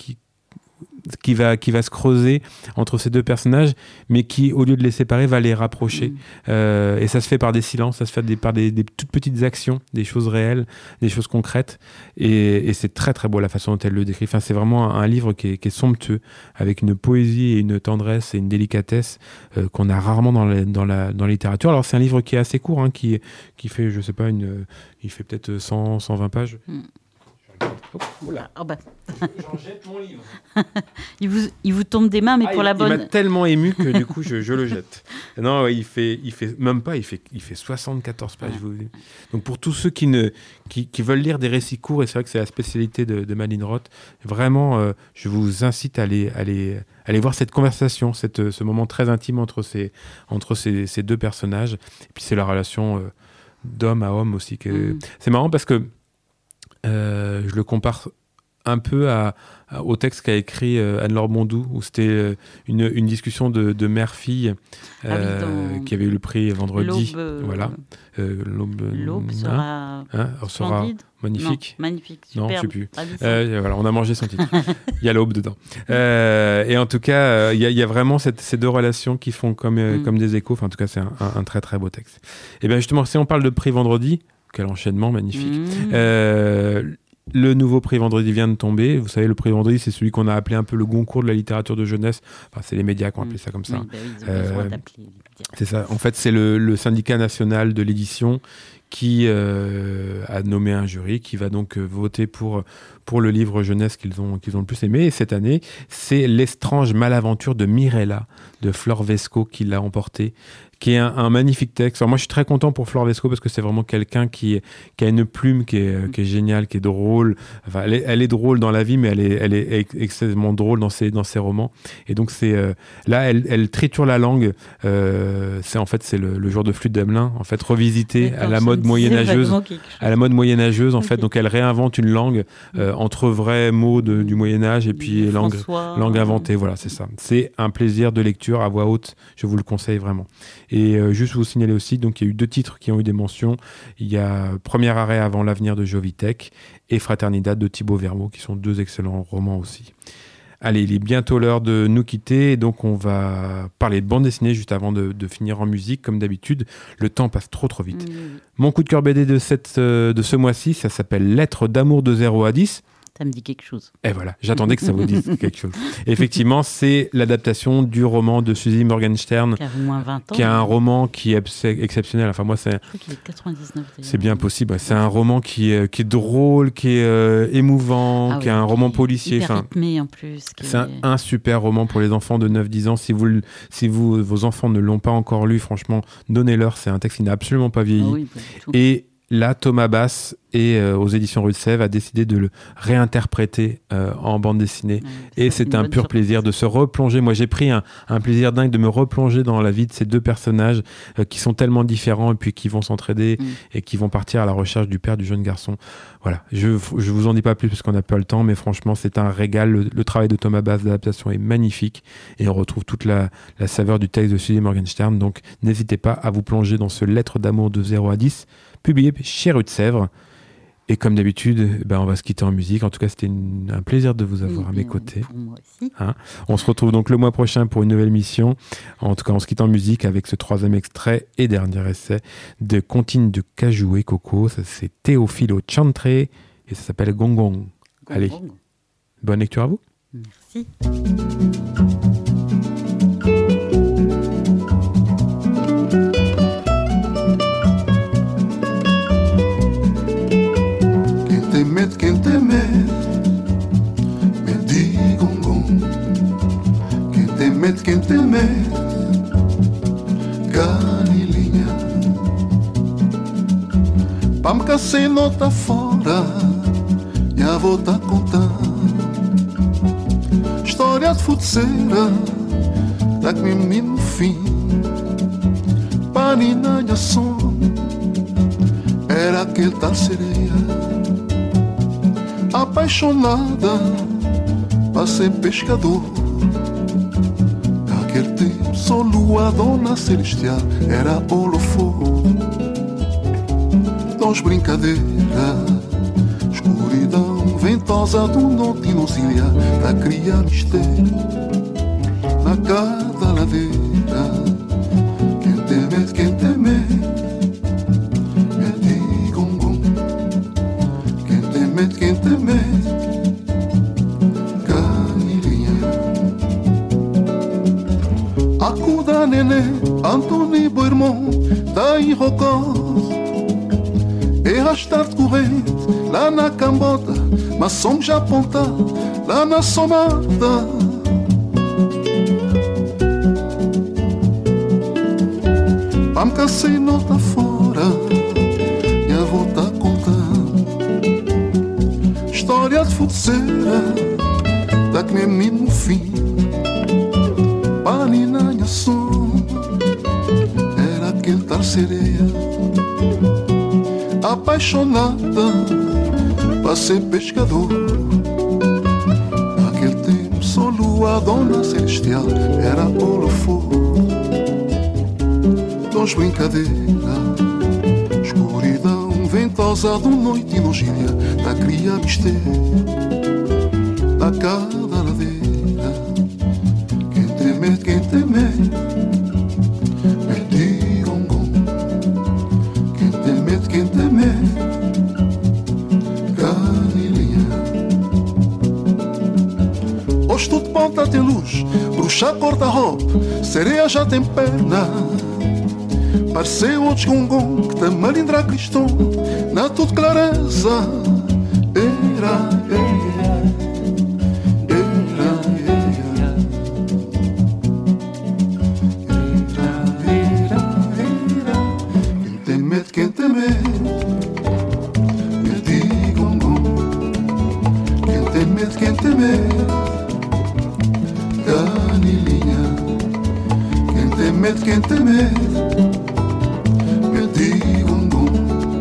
va se creuser entre ces deux personnages, mais qui, au lieu de les séparer, va les rapprocher. Et ça se fait par des silences, ça se fait par des toutes petites actions, des choses réelles, des choses concrètes. Et c'est très très beau la façon dont elle le décrit. Enfin, c'est vraiment un livre qui est somptueux, avec une poésie et une tendresse et une délicatesse qu'on a rarement dans la littérature. Alors c'est un livre qui est assez court, hein, qui fait, je sais pas, il fait peut-être 120 pages. J'en jette mon livre. il vous tombe des mains, mais pour la bonne. Il m'a tellement ému que du coup je le jette. Non, il fait même pas. Il fait 74 pages. Donc pour tous ceux qui veulent lire des récits courts, et c'est vrai que c'est la spécialité de Madeleine Roth, vraiment, je vous incite à aller voir cette conversation, ce moment très intime entre ces deux personnages. Et puis c'est la relation d'homme à homme aussi. C'est marrant parce que je le compare un peu au texte qu'a écrit Anne-Laure Mondou, où c'était une discussion de mère-fille qui avait eu le prix vendredi. Voilà. L'aube sera magnifique. Non, magnifique, superbe. Non, je sais plus. Voilà, on a mangé son titre. Il y a l'aube dedans. Et en tout cas, il y a vraiment ces deux relations qui font comme des échos. Enfin, en tout cas, c'est un très très beau texte. Et bien justement, si on parle de prix vendredi, quel enchaînement magnifique. Le nouveau prix Vendredi vient de tomber. Vous savez, le prix Vendredi, c'est celui qu'on a appelé un peu le Goncourt de la littérature de jeunesse. Enfin, c'est les médias qui ont appelé ça comme ça. Oui, ils ont besoin d'appeler. C'est ça. En fait, c'est le syndicat national de l'édition qui a nommé un jury qui va donc voter pour le livre jeunesse qu'ils ont le plus aimé. Et cette année, c'est L'Estrange Malaventure de Mirella, de Flore Vesco, qui l'a emporté, qui est un magnifique texte. Alors moi, je suis très content pour Flore Vesco parce que c'est vraiment quelqu'un qui a une plume qui est géniale, qui est drôle. Enfin, elle est drôle dans la vie, mais elle est extrêmement drôle dans ses romans. Et donc, là, elle triture la langue. C'est le jour de flûte d'Amelin, en fait, revisité à la mode moyenâgeuse. À la mode moyenâgeuse, en fait. Donc, elle réinvente une langue entre vrais mots du Moyen-Âge et puis langue inventée. Voilà, c'est ça. C'est un plaisir de lecture à voix haute. Je vous le conseille vraiment. Et juste vous signaler aussi, donc il y a eu 2 titres qui ont eu des mentions. Il y a Premier arrêt avant l'avenir de Jovitech et Fraternidad de Thibaut Vermeaux, qui sont 2 excellents romans aussi. Allez, il est bientôt l'heure de nous quitter, donc on va parler de bande dessinée juste avant de finir en musique, comme d'habitude. Le temps passe trop vite. Mon coup de cœur BD de ce mois-ci, ça s'appelle Lettres d'amour de 0 à 10. Ça me dit quelque chose. Et voilà, j'attendais que ça vous dise quelque chose. Et effectivement, c'est l'adaptation du roman de Suzy Morgenstern, qui a au moins 20 ans. Qui a un roman qui est exceptionnel. Enfin, moi, je crois qu'il est de 99. D'ailleurs. C'est bien possible. C'est un roman qui est drôle, qui est émouvant, qui est un roman policier. Hyper rythmé en plus. C'est un super roman pour les enfants de 9-10 ans. Si vos enfants ne l'ont pas encore lu, franchement, donnez-leur. C'est un texte qui n'a absolument pas vieilli. Oui, pas du tout. Et là, Thomas Bass et aux éditions Rue de Sèvres a décidé de le réinterpréter en bande dessinée. Et c'est un pur plaisir de se replonger. Moi, j'ai pris un plaisir dingue de me replonger dans la vie de ces deux personnages qui sont tellement différents et puis qui vont s'entraider et qui vont partir à la recherche du père du jeune garçon. Voilà, je vous en dis pas plus parce qu'on n'a pas le temps, mais franchement, c'est un régal. Le travail de Thomas Bass d'adaptation est magnifique et on retrouve toute la saveur du texte de Sully Morgenstern. Donc, n'hésitez pas à vous plonger dans ce Lettre d'amour de 0 à 10, publié chez Rue de Sèvres. Et comme d'habitude, on va se quitter en musique. En tout cas, c'était un plaisir de vous avoir à mes côtés. Pour moi aussi. On se retrouve donc le mois prochain pour une nouvelle émission. En tout cas, on se quitte en musique avec ce 3e extrait et dernier essai de Comptine de Cajou et Coco. Ça, c'est Teofilo Chantré et ça s'appelle Gong Gong. Allez, bonne lecture à vous. Merci. Quem temer, me di gong gong. Quem temer, canilinha. Pam cassino tá fora, e a avó tá contando história de futeira, da que menino fim. Panina de som, era aquele tal sereia. Apaixonada pra ser pescador. Naquele tempo só lua, dona celestial, era holofor. Nós brincadeira, escuridão ventosa do norte inauxiliar, pra criar mistério na cada ladeira. Quem temer, me diga um gong. Quem temer, canilinha. Acuda nenê, Antoni Boirmão, daí Rocós. E arrastar corrente lá na Cambota, mas som já aponta lá na Somata. Pam cacei nota fora, e a avó tá contando história de futeira, da que menino fim. Panina de som, era aquele tal sereia. Apaixonada pra ser pescador. Naquele tempo só lua, dona celestial, era holofor. Nós brincadeira, escuridão ventosa do noite nojilha, da cria mistério na cada ladeira. Quem temer, me diga um gong. Quem temer, canilinha. Hoje tudo ponta tem luz, bruxa corta roupa, sereia já tem perna. Pareceu outros gong que te malindra cristão, na tudo clareza. Era. Quem temer, me diga um gong. Quem temer, canilinha. Quem temer, me diga um gong.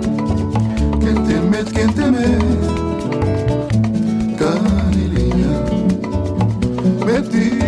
Quem temer, canilinha. Me diga